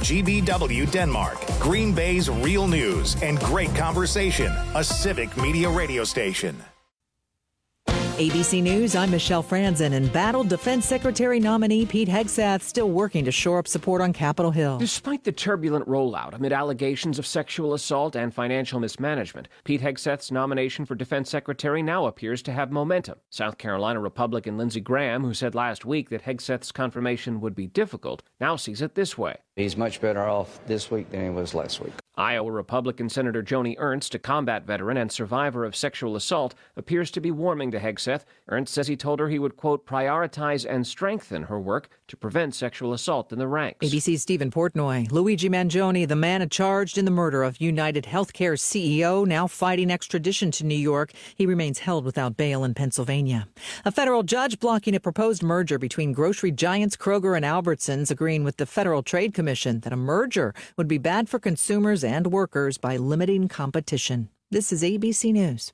WGBW Denmark, Green Bay's real news and great conversation, a civic media radio station. ABC News, I'm Michelle Franzen. Embattled Defense Secretary nominee Pete Hegseth still working to shore up support on Capitol Hill. Despite the turbulent rollout amid allegations of sexual assault and financial mismanagement, Pete Hegseth's nomination for Defense Secretary now appears to have momentum. South Carolina Republican Lindsey Graham, who said last week that Hegseth's confirmation would be difficult, now sees it this way. He's much better off this week than he was last week. Iowa Republican Senator Joni Ernst, a combat veteran and survivor of sexual assault, appears to be warming to Hegseth. Ernst says he told her he would, quote, prioritize and strengthen her work to prevent sexual assault in the ranks. ABC's Stephen Portnoy. Luigi Mangione, the man charged in the murder of United Healthcare's CEO, now fighting extradition to New York. He remains held without bail in Pennsylvania. A federal judge blocking a proposed merger between grocery giants Kroger and Albertsons, agreeing with the Federal Trade Commission that a merger would be bad for consumers and workers by limiting competition. This is ABC News.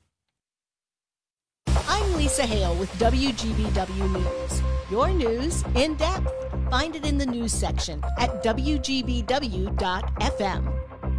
I'm Lisa Hale with WGBW News. Your news in depth. Find it in the news section at WGBW.FM.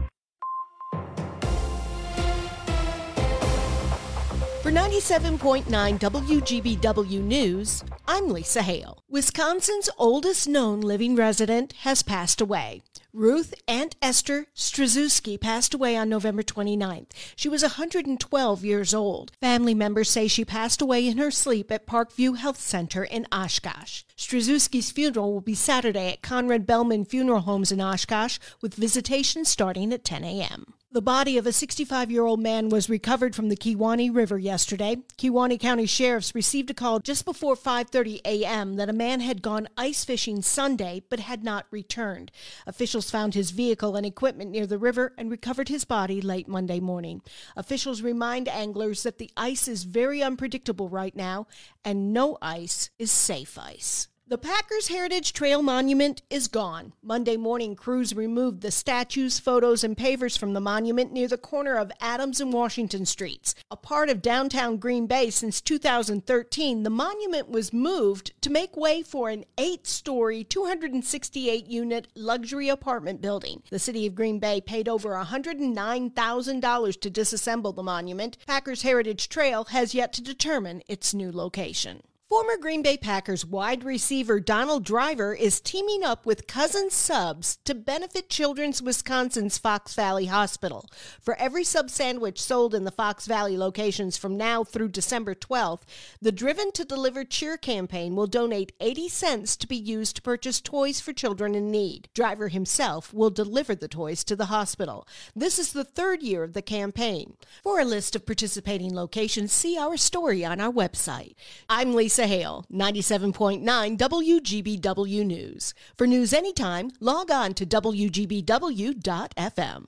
For 97.9 WGBW News, I'm Lisa Hale. Wisconsin's oldest known living resident has passed away. Ruth Aunt Esther Strzezuski passed away on November 29th. She was 112 years old. Family members say she passed away in her sleep at Parkview Health Center in Oshkosh. Strzezuski's funeral will be Saturday at Conrad Bellman Funeral Homes in Oshkosh, with visitation starting at 10 a.m. The body of a 65-year-old man was recovered from the Kewaunee River yesterday. Kewaunee County Sheriffs received a call just before 5:30 a.m. that a man had gone ice fishing Sunday but had not returned. Officials found his vehicle and equipment near the river and recovered his body late Monday morning. Officials remind anglers that the ice is very unpredictable right now, and no ice is safe ice. The Packers Heritage Trail Monument is gone. Monday morning, crews removed the statues, photos, and pavers from the monument near the corner of Adams and Washington Streets. A part of downtown Green Bay since 2013, the monument was moved to make way for an 8-story, 268-unit luxury apartment building. The city of Green Bay paid over $109,000 to disassemble the monument. Packers Heritage Trail has yet to determine its new location. Former Green Bay Packers wide receiver Donald Driver is teaming up with Cousin Subs to benefit Children's Wisconsin's Fox Valley Hospital. For every sub sandwich sold in the Fox Valley locations from now through December 12th, the Driven to Deliver Cheer campaign will donate 80 cents to be used to purchase toys for children in need. Driver himself will deliver the toys to the hospital. This is the third year of the campaign. For a list of participating locations, see our story on our website. I'm Lisa Hale, 97.9 WGBW News. For news anytime, log on to WGBW.FM.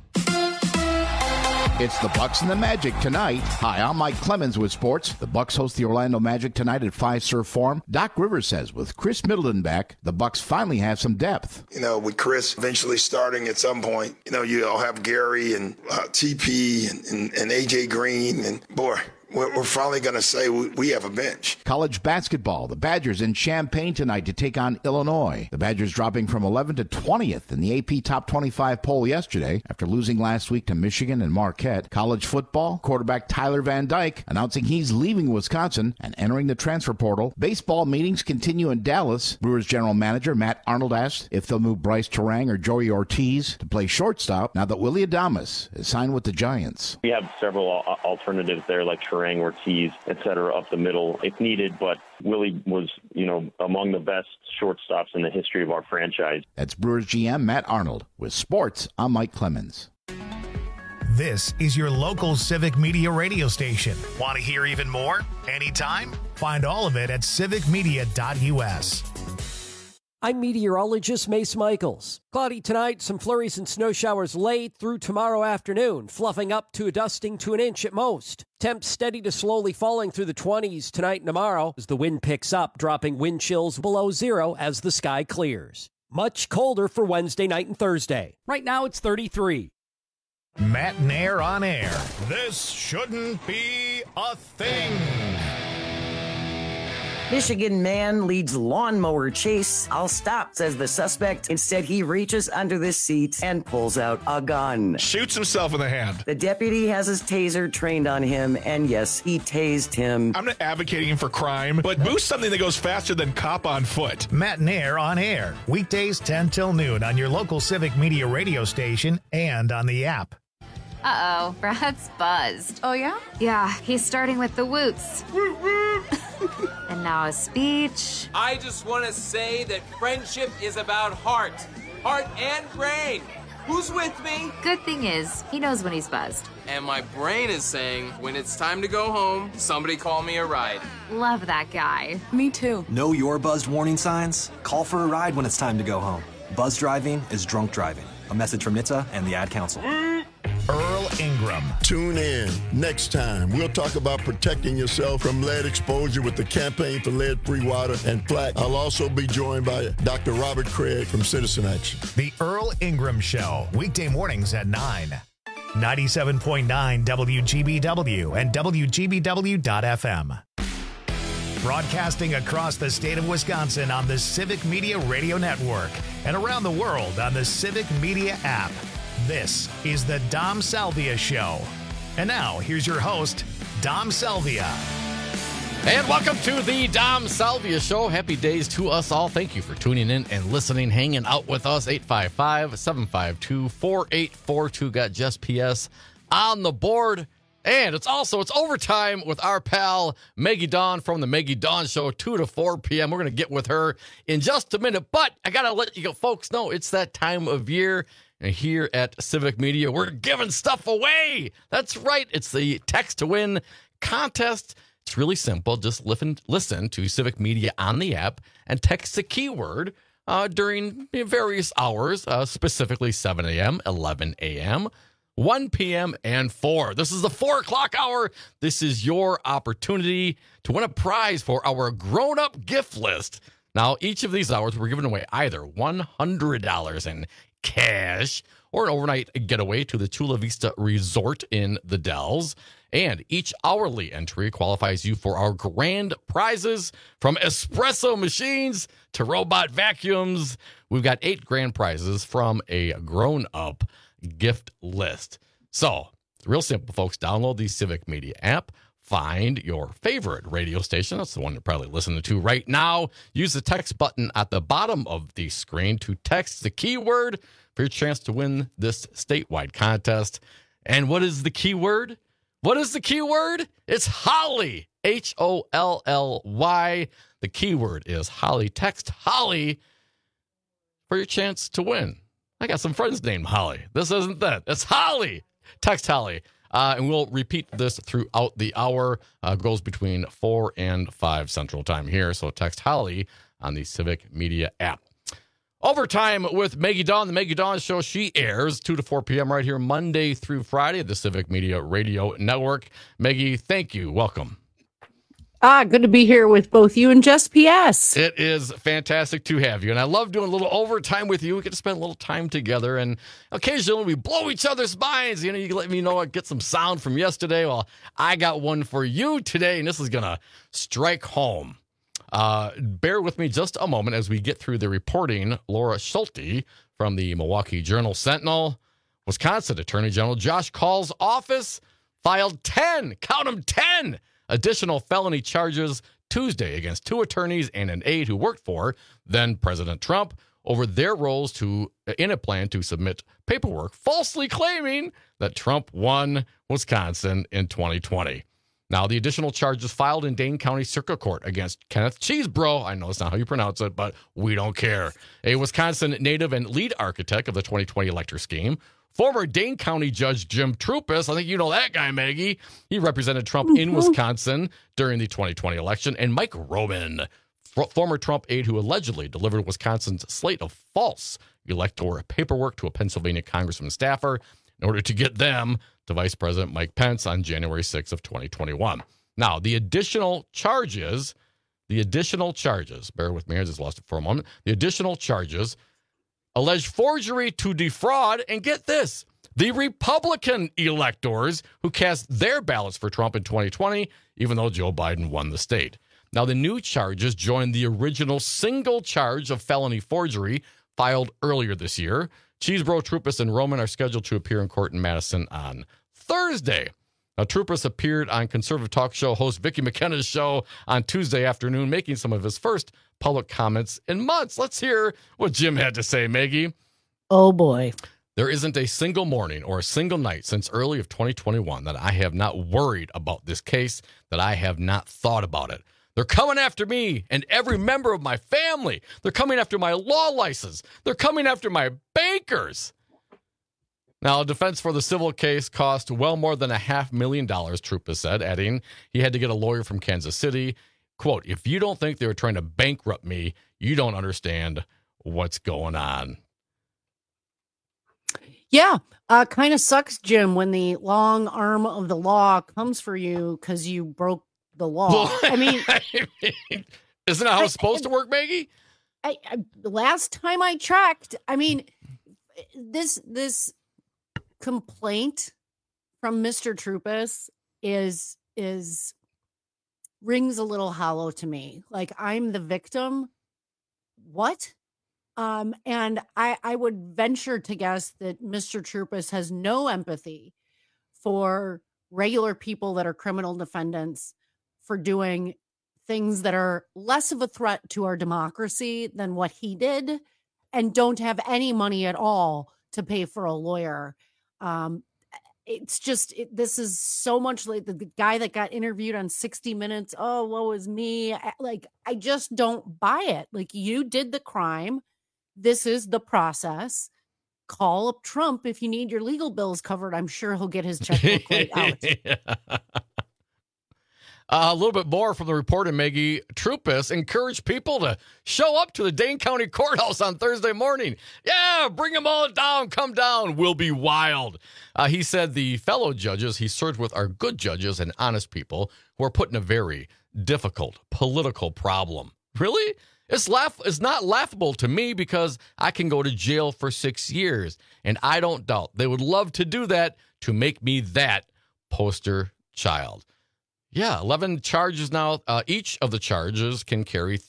It's the Bucks and the Magic tonight. Hi, I'm Mike Clemens with sports. The Bucks host the Orlando Magic tonight at Fiserv Forum. Doc Rivers says with Chris Middleton back, the Bucks finally have some depth. You know, with Chris eventually starting at some point, you know, you'll have Gary and TP and AJ Green, and boy, we're finally going to say we have a bench. College basketball. The Badgers in Champaign tonight to take on Illinois. The Badgers dropping from 11th to 20th in the AP Top 25 poll yesterday after losing last week to Michigan and Marquette. College football. Quarterback Tyler Van Dyke announcing he's leaving Wisconsin and entering the transfer portal. Baseball meetings continue in Dallas. Brewers general manager Matt Arnold asked if they'll move Bryce Terang or Joey Ortiz to play shortstop now that Willy Adames is signed with the Giants. We have several alternatives there like Terang, Ortiz, etc., up the middle if needed, but Willie was, among the best shortstops in the history of our franchise. That's Brewers GM Matt Arnold. With sports, I'm Mike Clemens. This is your local civic media radio station. Want to hear even more? Anytime? Find all of it at civicmedia.us. I'm meteorologist Mace Michaels. Cloudy tonight, some flurries and snow showers late through tomorrow afternoon, fluffing up to a dusting to an inch at most. Temps steady to slowly falling through the 20s tonight and tomorrow as the wind picks up, dropping wind chills below zero as the sky clears. Much colder for Wednesday night and Thursday. Right now it's 33. Matt Nair on air. This shouldn't be a thing. Michigan man leads lawnmower chase. I'll stop, says the suspect. Instead, he reaches under the seat and pulls out a gun. Shoots himself in the hand. The deputy has his taser trained on him, and yes, he tased him. I'm not advocating for crime, but boost something that goes faster than cop on foot. Matt and Air on air. Weekdays 10 till noon on your local Civic Media radio station and on the app. Uh-oh, Brad's buzzed. Oh, yeah? Yeah, he's starting with the woots. And now a speech. I just want to say that friendship is about heart and brain. Who's with me? Good thing is, he knows when he's buzzed. And my brain is saying, when it's time to go home, somebody call me a ride. Love that guy. Me too. Know your buzzed warning signs? Call for a ride when it's time to go home. Buzz driving is drunk driving. A message from NHTSA and the Ad Council. Earl Ingram. Tune in next time. We'll talk about protecting yourself from lead exposure with the Campaign for Lead-Free Water and FLAC. I'll also be joined by Dr. Robert Craig from Citizen Action. The Earl Ingram Show, weekday mornings at 9. 97.9 WGBW and WGBW.FM. Broadcasting across the state of Wisconsin on the Civic Media Radio Network and around the world on the Civic Media app. This is the Dom Salvia Show. And now, here's your host, Dom Salvia. And welcome to the Dom Salvia Show. Happy days to us all. Thank you for tuning in and listening, hanging out with us. 855-752-4842. Got Just PS on the board. And it's overtime with our pal, Maggie Dawn from the Maggie Dawn Show, 2 to 4 p.m. We're going to get with her in just a minute. But I got to let you folks know it's that time of year. And here at Civic Media, we're giving stuff away. That's right. It's the Text to Win contest. It's really simple. Just listen to Civic Media on the app and text the keyword during various hours, specifically 7 a.m., 11 a.m., 1 p.m., and 4. This is the 4 o'clock hour. This is your opportunity to win a prize for our grown-up gift list. Now, each of these hours, we're giving away either $100 in cash or an overnight getaway to the Chula Vista Resort in the Dells. And each hourly entry qualifies you for our grand prizes, from espresso machines to robot vacuums. We've got 8 grand prizes from a grown-up gift list. So, it's real simple, folks. Download the Civic Media app. Find your favorite radio station. That's the one you're probably listening to right now. Use the text button at the bottom of the screen to text the keyword for your chance to win this statewide contest. And what is the keyword? What is the keyword? It's Holly. Holly. The keyword is Holly. Text Holly for your chance to win. I got some friends named Holly. This isn't that. It's Holly. Text Holly. And we'll repeat this throughout the hour. Goes between 4 and 5 Central Time here. So text Holly on the Civic Media app. Overtime with Maggie Dawn. The Maggie Dawn Show, she airs 2 to 4 p.m. right here Monday through Friday at the Civic Media Radio Network. Maggie, thank you. Welcome. Good to be here with both you and Just PS. It is fantastic to have you. And I love doing a little overtime with you. We get to spend a little time together. And occasionally we blow each other's minds. You know, you can let me know, get some sound from yesterday. Well, I got one for you today, and this is going to strike home. Bear with me just a moment as we get through the reporting. Laura Schulte from the Milwaukee Journal-Sentinel. Wisconsin Attorney General Josh Kaul's office filed 10, count them 10, additional felony charges Tuesday against 2 attorneys and an aide who worked for then President Trump over their roles in a plan to submit paperwork falsely claiming that Trump won Wisconsin in 2020. Now, the additional charges filed in Dane County Circuit Court against Kenneth Chesebro, I know it's not how you pronounce it, but we don't care, a Wisconsin native and lead architect of the 2020 elector scheme. Former Dane County Judge Jim Troupis, I think you know that guy, Maggie. He represented Trump in Wisconsin during the 2020 election. And Mike Roman, former Trump aide who allegedly delivered Wisconsin's slate of false electoral paperwork to a Pennsylvania congressman staffer in order to get them to Vice President Mike Pence on January 6th of 2021. Now, the additional charges, bear with me, I just lost it for a moment. The additional charges allege forgery to defraud, and get this, the Republican electors who cast their ballots for Trump in 2020, even though Joe Biden won the state. Now, the new charges join the original single charge of felony forgery filed earlier this year. Chesebro, Troupis, and Roman are scheduled to appear in court in Madison on Thursday. Now, Troupis appeared on conservative talk show host Vicki McKenna's show on Tuesday afternoon, making some of his first public comments in months. Let's hear what Jim had to say, Maggie. Oh, boy. There isn't a single morning or a single night since early of 2021 that I have not worried about this case, that I have not thought about it. They're coming after me and every member of my family. They're coming after my law license. They're coming after my bankers. Now, defense for the civil case cost well more than $500,000, Troupis said, adding he had to get a lawyer from Kansas City. Quote, if you don't think they were trying to bankrupt me, you don't understand what's going on. Yeah, kind of sucks, Jim, when the long arm of the law comes for you because you broke the law. I mean, isn't that how it's supposed to work, Maggie? The last time I checked, I mean, this complaint from Mr. Troupis is rings a little hollow to me. Like, I'm the victim. What? And I would venture to guess that Mr. Troupis has no empathy for regular people that are criminal defendants for doing things that are less of a threat to our democracy than what he did, and don't have any money at all to pay for a lawyer. It's just, this is so much like the guy that got interviewed on 60 Minutes. Oh, woe is me. I just don't buy it. Like, you did the crime. This is the process. Call up Trump if you need your legal bills covered. I'm sure he'll get his checkbook right out. Yeah. A little bit more from the reporter, Maggie. Troupis encouraged people to show up to the Dane County Courthouse on Thursday morning. Yeah, bring them all down. Come down. We'll be wild. He said the fellow judges he served with are good judges and honest people who are put in a very difficult political problem. Really? It's not laughable to me because I can go to jail for 6 years, and I don't doubt they would love to do that to make me that poster child. Yeah, 11 charges now. Each of the charges can carries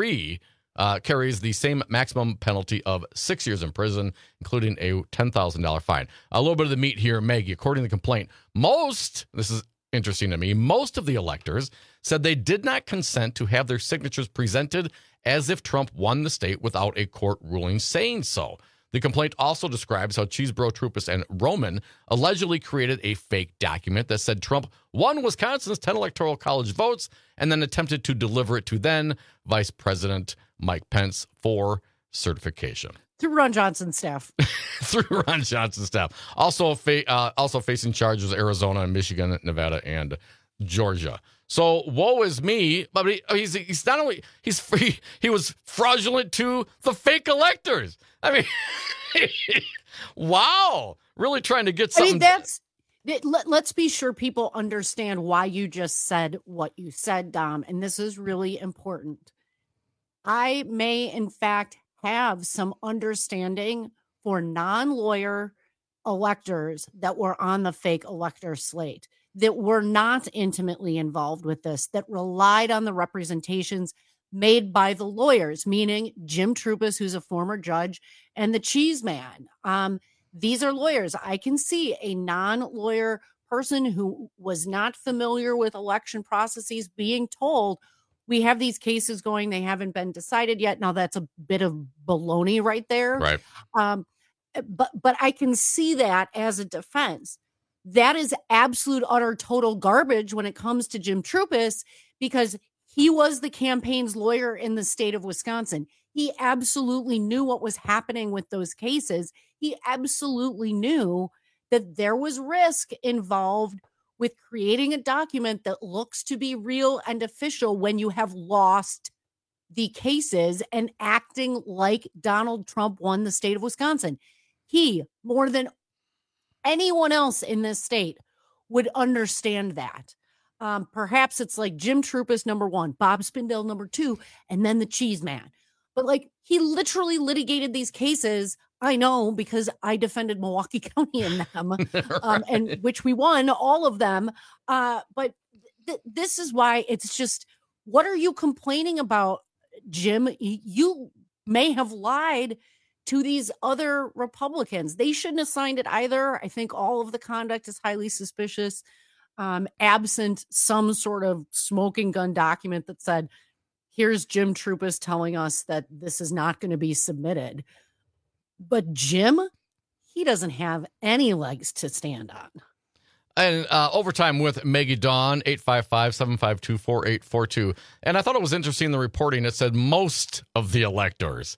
the same maximum penalty of 6 years in prison, including a $10,000 fine. A little bit of the meat here, Maggie. According to the complaint, this is interesting to me, most of the electors said they did not consent to have their signatures presented as if Trump won the state without a court ruling saying so. The complaint also describes how Chesebro, Troupis, and Roman allegedly created a fake document that said Trump won Wisconsin's 10 Electoral College votes and then attempted to deliver it to then Vice President Mike Pence for certification. Through Ron Johnson's staff. Through Ron Johnson's staff. Also facing charges Arizona, Michigan, Nevada, and Georgia. So woe is me, but he's not only he was fraudulent to the fake electors. I mean, wow, really trying to get something. I mean, let's be sure people understand why you just said what you said, Dom, and this is really important. I may, in fact, have some understanding for non-lawyer electors that were on the fake elector slate, that were not intimately involved with this, that relied on the representations made by the lawyers, meaning Jim Troupis, who's a former judge, and the Cheese Man. These are lawyers. I can see a non-lawyer person who was not familiar with election processes being told, we have these cases going, they haven't been decided yet. Now, that's a bit of baloney right there. Right. But I can see that as a defense. That is absolute, utter, total garbage when it comes to Jim Troupis, because he was the campaign's lawyer in the state of Wisconsin. He absolutely knew what was happening with those cases. He absolutely knew that there was risk involved with creating a document that looks to be real and official when you have lost the cases and acting like Donald Trump won the state of Wisconsin. He, more than anyone else in this state, would understand that. Perhaps it's like Jim Troupis, number one, Bob Spindell, number two, and then the Cheese Man. But like, he literally litigated these cases. I know, because I defended Milwaukee County in them, right. And which we won all of them. But this is why it's just, What are you complaining about, Jim? You may have lied to these other Republicans. They shouldn't have signed it either. I think all of the conduct is highly suspicious, absent some sort of smoking gun document that said, here's Jim Troupis telling us that this is not going to be submitted. But Jim, he doesn't have any legs to stand on. And overtime with Maggie Dawn, 855-752-4842. And I thought it was interesting, the reporting. It said most of the electors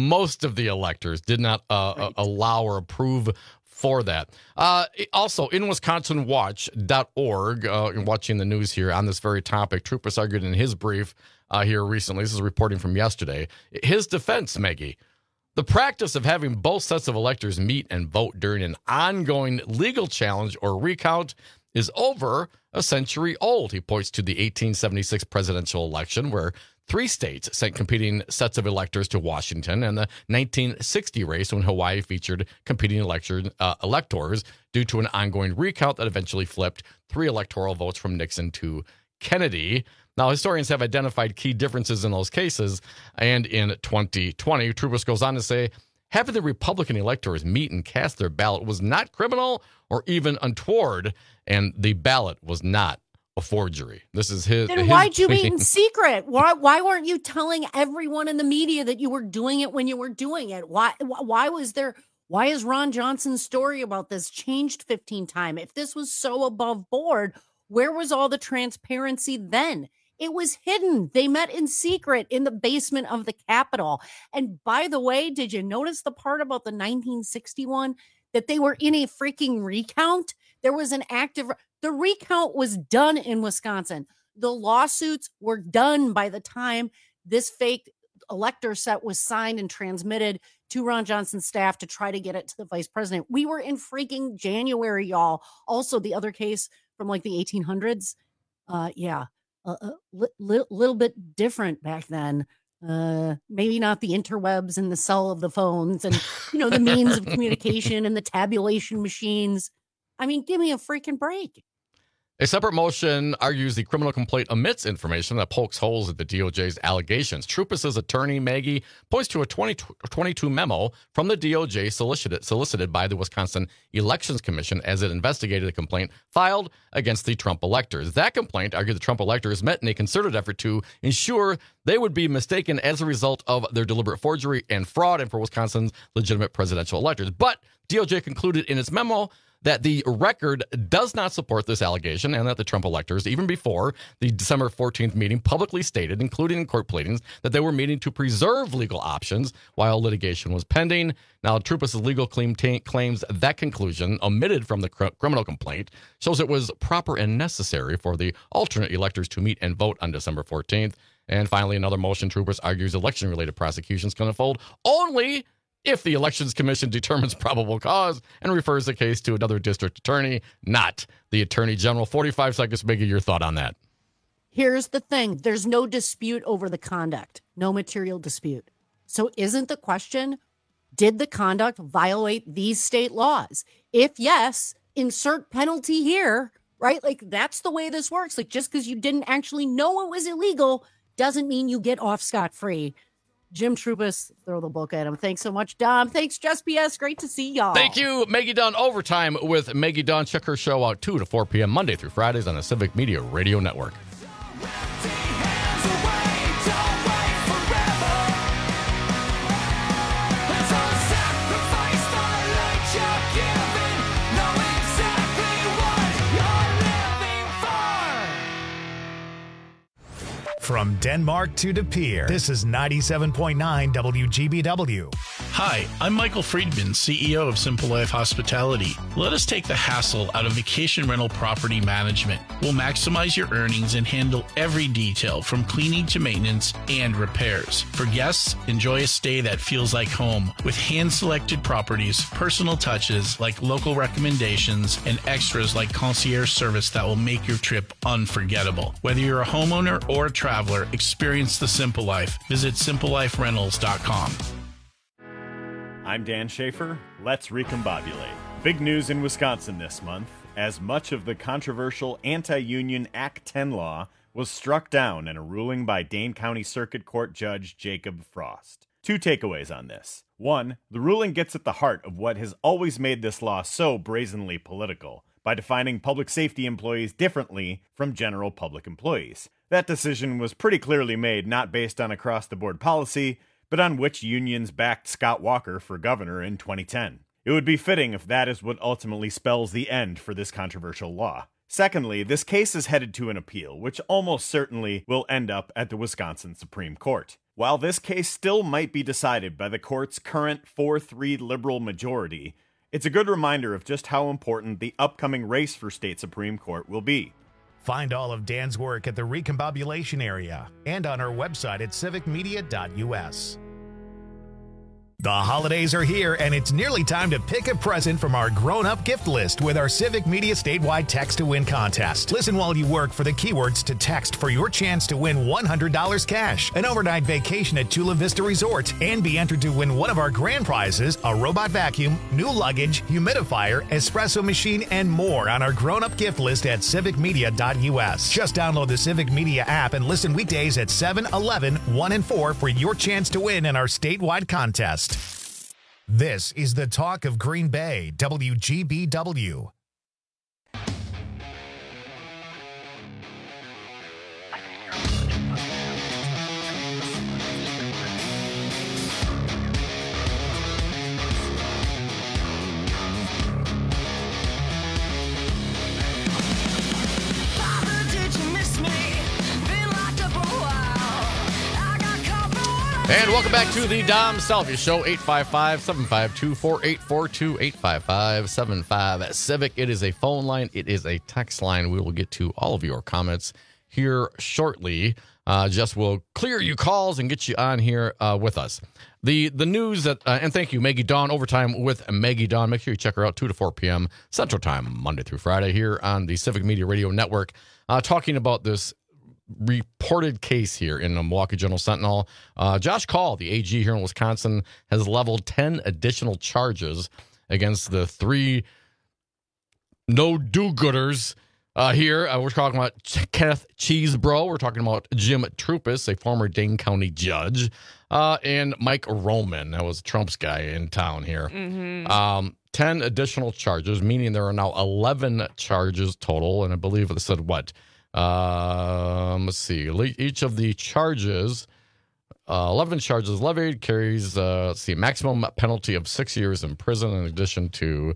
did not allow or approve for that. Also, in WisconsinWatch.org, watching the news here on this very topic, Troupis argued in his brief here recently, this is reporting from yesterday, his defense, Maggie, the practice of having both sets of electors meet and vote during an ongoing legal challenge or recount is over a century old. He points to the 1876 presidential election, where 3 states sent competing sets of electors to Washington, and the 1960 race when Hawaii featured competing electors due to an ongoing recount that eventually flipped 3 electoral votes from Nixon to Kennedy. Now, historians have identified key differences in those cases, and in 2020, Troupis goes on to say, having the Republican electors meet and cast their ballot was not criminal or even untoward, and the ballot was not a forgery. This is his. Then why'd you meet in secret? Why weren't you telling everyone in the media that you were doing it when you were doing it? Why is Ron Johnson's story about this changed 15 times? If this was so above board, where was all the transparency then? It was hidden. They met in secret in the basement of the Capitol. And by the way, did you notice the part about the 1961 that they were in a freaking recount? There was an the recount was done in Wisconsin. The lawsuits were done by the time this fake elector set was signed and transmitted to Ron Johnson's staff to try to get it to the vice president. We were in freaking January, y'all. Also, the other case from like the 1800s. Little bit different back then. Maybe not the interwebs and the cell of the phones and, the means of communication and the tabulation machines. I mean, give me a freaking break. A separate motion argues the criminal complaint omits information that pokes holes at the DOJ's allegations. Troupis' attorney, Maggie, points to a 2022 memo from the DOJ solicited by the Wisconsin Elections Commission as it investigated a complaint filed against the Trump electors. That complaint argued the Trump electors met in a concerted effort to ensure they would be mistaken as a result of their deliberate forgery and fraud and for Wisconsin's legitimate presidential electors. But DOJ concluded in its memo that the record does not support this allegation and that the Trump electors, even before the December 14th meeting, publicly stated, including in court pleadings, that they were meeting to preserve legal options while litigation was pending. Now, Troupis' legal claims that conclusion, omitted from the criminal complaint, shows it was proper and necessary for the alternate electors to meet and vote on December 14th. And finally, another motion, Troupis argues election-related prosecutions can unfold only if the Elections Commission determines probable cause and refers the case to another district attorney, not the Attorney General. 45 seconds, Biggie, your thought on that. Here's the thing. There's no dispute over the conduct. No material dispute. So isn't the question, did the conduct violate these state laws? If yes, insert penalty here, right? Like, that's the way this works. Like, just because you didn't actually know it was illegal doesn't mean you get off scot-free. Jim Troupis, throw the book at him. Thanks so much, Dom. Thanks, Just BS. Great to see y'all. Thank you, Maggie Dawn. Overtime with Maggie Dawn. Check her show out 2 to 4 p.m. Monday through Fridays on the Civic Media Radio Network. From Denmark to De Pere, this is 97.9 WGBW. Hi, I'm Michael Friedman, CEO of Simple Life Hospitality. Let us take the hassle out of vacation rental property management. We'll maximize your earnings and handle every detail from cleaning to maintenance and repairs. For guests, enjoy a stay that feels like home with hand-selected properties, personal touches like local recommendations, and extras like concierge service that will make your trip unforgettable. Whether you're a homeowner or a traveler, experience the Simple Life. Visit simpleliferentals.com. I'm Dan Schaefer. Let's recombobulate. Big news in Wisconsin this month, as much of the controversial anti-union Act 10 law was struck down in a ruling by Dane County Circuit Court Judge Jacob Frost. 2 takeaways on this. 1, the ruling gets at the heart of what has always made this law so brazenly political, by defining public safety employees differently from general public employees. That decision was pretty clearly made not based on across-the-board policy, but on which unions backed Scott Walker for governor in 2010. It would be fitting if that is what ultimately spells the end for this controversial law. Secondly, this case is headed to an appeal, which almost certainly will end up at the Wisconsin Supreme Court. While this case still might be decided by the court's current 4-3 liberal majority, it's a good reminder of just how important the upcoming race for state Supreme Court will be. Find all of Dan's work at the Recombobulation area and on our website at civicmedia.us. The holidays are here, and it's nearly time to pick a present from our grown-up gift list with our Civic Media statewide Text to Win contest. Listen while you work for the keywords to text for your chance to win $100 cash, an overnight vacation at Chula Vista Resort, and be entered to win one of our grand prizes, a robot vacuum, new luggage, humidifier, espresso machine, and more on our grown-up gift list at civicmedia.us. Just download the Civic Media app and listen weekdays at 7, 11, 1, and 4 for your chance to win in our statewide contest. This is the Talk of Green Bay, WGBW. And welcome back to the Dom Salvia Show, 855-752-4842, 855-75-CIVIC. It is a phone line. It is a text line. We will get to all of your comments here shortly. Jess will clear you calls and get you on here with us. The news that, and thank you, Maggie Dawn, Overtime with Maggie Dawn. Make sure you check her out 2 to 4 p.m. Central Time, Monday through Friday here on the Civic Media Radio Network, talking about this reported case here in the Milwaukee Journal Sentinel. Josh Call, the AG here in Wisconsin, has leveled 10 additional charges against the 3 no-do-gooders here. We're talking about Kenneth Cheesebro. We're talking about Jim Troupis, a former Dane County judge, and Mike Roman. That was Trump's guy in town here. 10 additional charges, meaning there are now 11 charges total, and I believe it said what? Let's see. Each of the charges, 11 charges levied, carries maximum penalty of 6 years in prison in addition to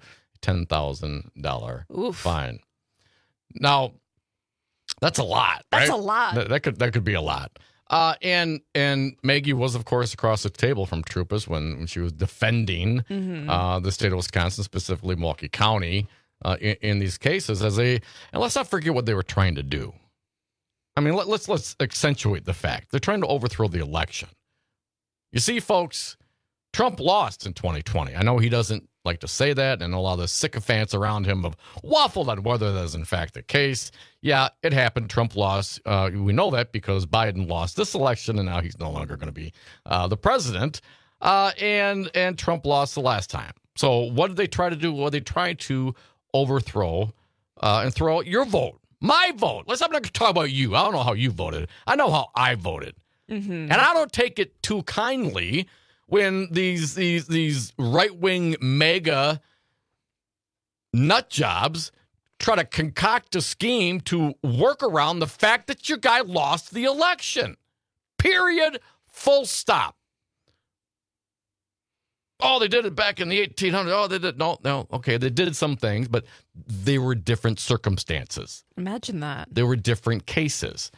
$10,000 fine. Now, that's a lot. Right? That's a lot. That could be a lot. And Maggie was, of course, across the table from Troupis when she was defending the state of Wisconsin, specifically Milwaukee County. In these cases, and let's not forget what they were trying to do. I mean, let's accentuate the fact they're trying to overthrow the election. You see, folks, Trump lost in 2020. I know he doesn't like to say that, and a lot of the sycophants around him have waffled on whether that is in fact the case. Yeah, it happened. Trump lost. We know that because Biden lost this election, and now he's no longer going to be the president. And Trump lost the last time. So what did they try to do? Well, they tried to overthrow and throw out your vote, my vote. I'm not going to talk about you. I don't know how you voted. I know how I voted, and I don't take it too kindly when these right-wing mega nut jobs try to concoct a scheme to work around the fact that your guy lost the election. Period. Full stop. Oh, they did it back in the 1800s. Oh, they did. No. Okay, they did some things, but they were different circumstances. Imagine that. They were different cases.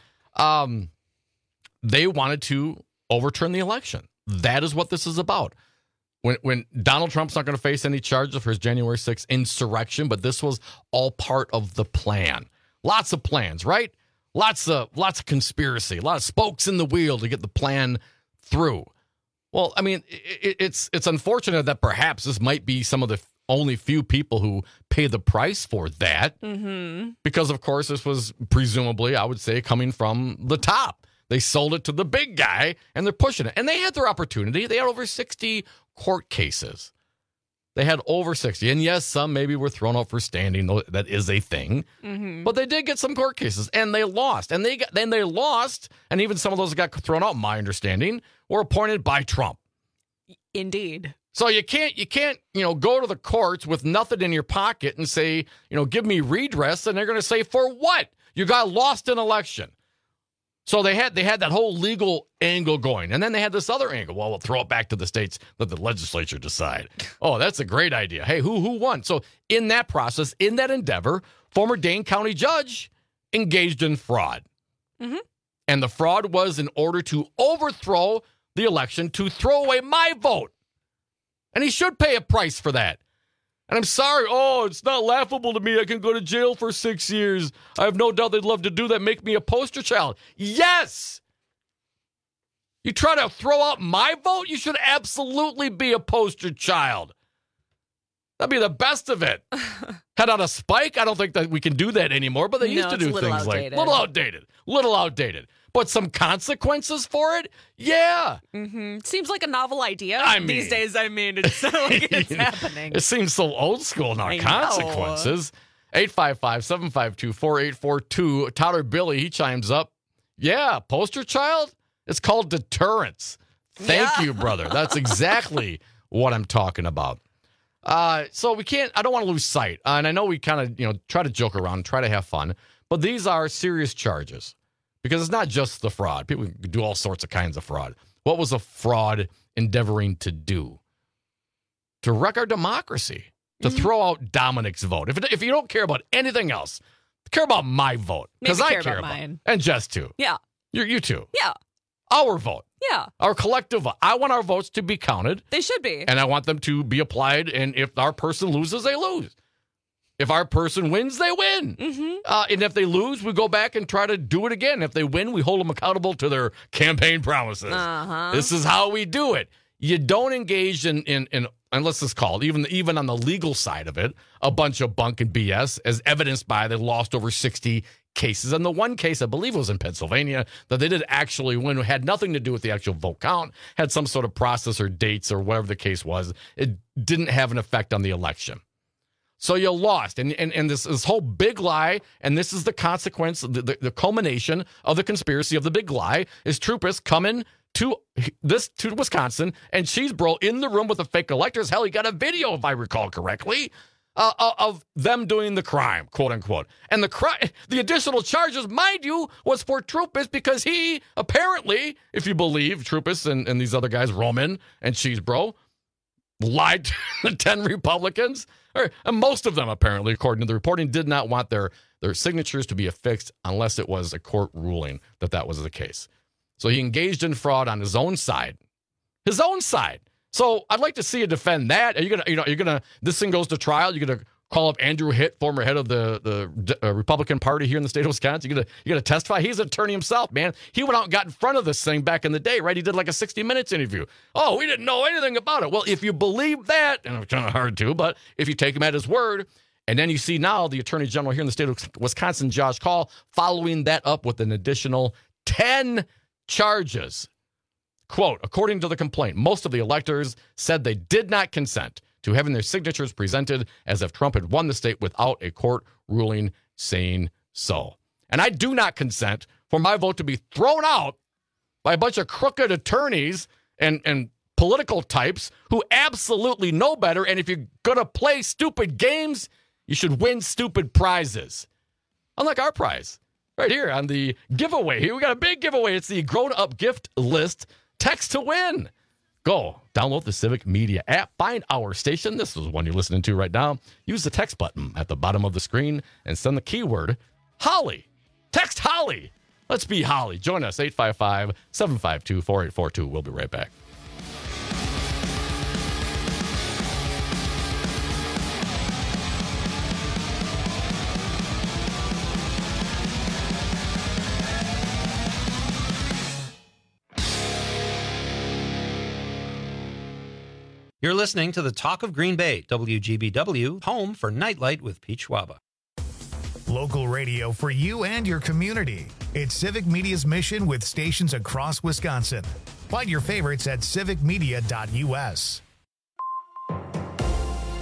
They wanted to overturn the election. That is what this is about. When Donald Trump's not going to face any charges for his January 6th insurrection, but this was all part of the plan. Lots of plans, right? Lots of conspiracy, a lot of spokes in the wheel to get the plan through. Well, I mean, it's unfortunate that perhaps this might be some of the only few people who pay the price for that. Because, of course, this was presumably, I would say, coming from the top. They sold it to the big guy, and they're pushing it. And they had their opportunity. They had over 60 court cases. They had over 60. And yes, some maybe were thrown out for standing. That is a thing. Mm-hmm. But they did get some court cases, and they lost. And then they lost, and even some of those that got thrown out, my understanding, were appointed by Trump. Indeed. So you can't, go to the courts with nothing in your pocket and say, give me redress, and they're going to say, for what? You got lost an election. So they had that whole legal angle going. And then they had this other angle. Well, we'll throw it back to the states, let the legislature decide. Oh, that's a great idea. Hey, who won? So in that process, in that endeavor, former Dane County judge engaged in fraud. Mm-hmm. And the fraud was in order to overthrow the election, to throw away my vote. And he should pay a price for that. And I'm sorry. Oh, it's not laughable to me. I can go to jail for 6 years. I have no doubt they'd love to do that. Make me a poster child. Yes. You try to throw out my vote? You should absolutely be a poster child. That'd be the best of it. Head on a spike? I don't think that we can do that anymore, but they used to do things like little outdated. But some consequences for it? Yeah. Mm-hmm. Seems like a novel idea these days. It's not like it's happening. It seems so old school now. Consequences. 855-752-4842. Tyler Billy, he chimes up. Yeah, poster child? It's called deterrence. Thank you, brother. That's exactly what I'm talking about. So I don't want to lose sight. And I know we kind of, try to joke around, try to have fun. But these are serious charges. Because it's not just the fraud. People can do all sorts of kinds of fraud. What was a fraud endeavoring to do? To wreck our democracy. To throw out Dominic's vote. If you don't care about anything else, care about my vote. Because I care about mine. And Jess too. Yeah. You too. Yeah. Our vote. Yeah. Our collective vote. I want our votes to be counted. They should be. And I want them to be applied. And if our person loses, they lose. If our person wins, they win. Mm-hmm. And if they lose, we go back and try to do it again. If they win, we hold them accountable to their campaign promises. Uh-huh. This is how we do it. You don't engage in and let's just call it, even on the legal side of it, a bunch of bunk and BS, as evidenced by they lost over 60 cases. And the one case, I believe it was in Pennsylvania, that they did actually win, had nothing to do with the actual vote count, had some sort of process or dates or whatever the case was. It didn't have an effect on the election. So you lost, and this whole big lie, and this is the consequence, the culmination of the conspiracy of the big lie, is Troopus coming to Wisconsin, and Chesebro in the room with the fake electors. Hell, he got a video, if I recall correctly, of them doing the crime, quote unquote. And the additional charges, mind you, was for Troopus because he apparently, if you believe Troopus and these other guys, Roman and Chesebro, lied to the 10 Republicans. And most of them, apparently, according to the reporting, did not want their signatures to be affixed unless it was a court ruling that was the case. So he engaged in fraud on his own side. His own side. So I'd like to see you defend that. Are you gonna this thing goes to trial? You're gonna call up Andrew Hitt, former head of the Republican Party here in the state of Wisconsin. You're gonna testify. He's an attorney himself, man. He went out and got in front of this thing back in the day, right? He did like a 60 Minutes interview. Oh, we didn't know anything about it. Well, if you believe that, and it's kind of hard to, but if you take him at his word, and then you see now the Attorney General here in the state of Wisconsin, Josh Kaul, following that up with an additional 10 charges. Quote, according to the complaint, most of the electors said they did not consent to having their signatures presented as if Trump had won the state without a court ruling saying so. And I do not consent for my vote to be thrown out by a bunch of crooked attorneys and political types who absolutely know better. And if you're going to play stupid games, you should win stupid prizes. Unlike our prize right here on the giveaway. Here we got a big giveaway. It's the grown-up gift list. Text to win. Go download the Civic Media app. Find our station. This is one you're listening to right now. Use the text button at the bottom of the screen and send the keyword Holly. Text Holly. Let's be Holly. Join us, 855-752-4842. We'll be right back. You're listening to the Talk of Green Bay, WGBW, home for Nightlight with Pete Schwaba. Local radio for you and your community. It's Civic Media's mission with stations across Wisconsin. Find your favorites at civicmedia.us.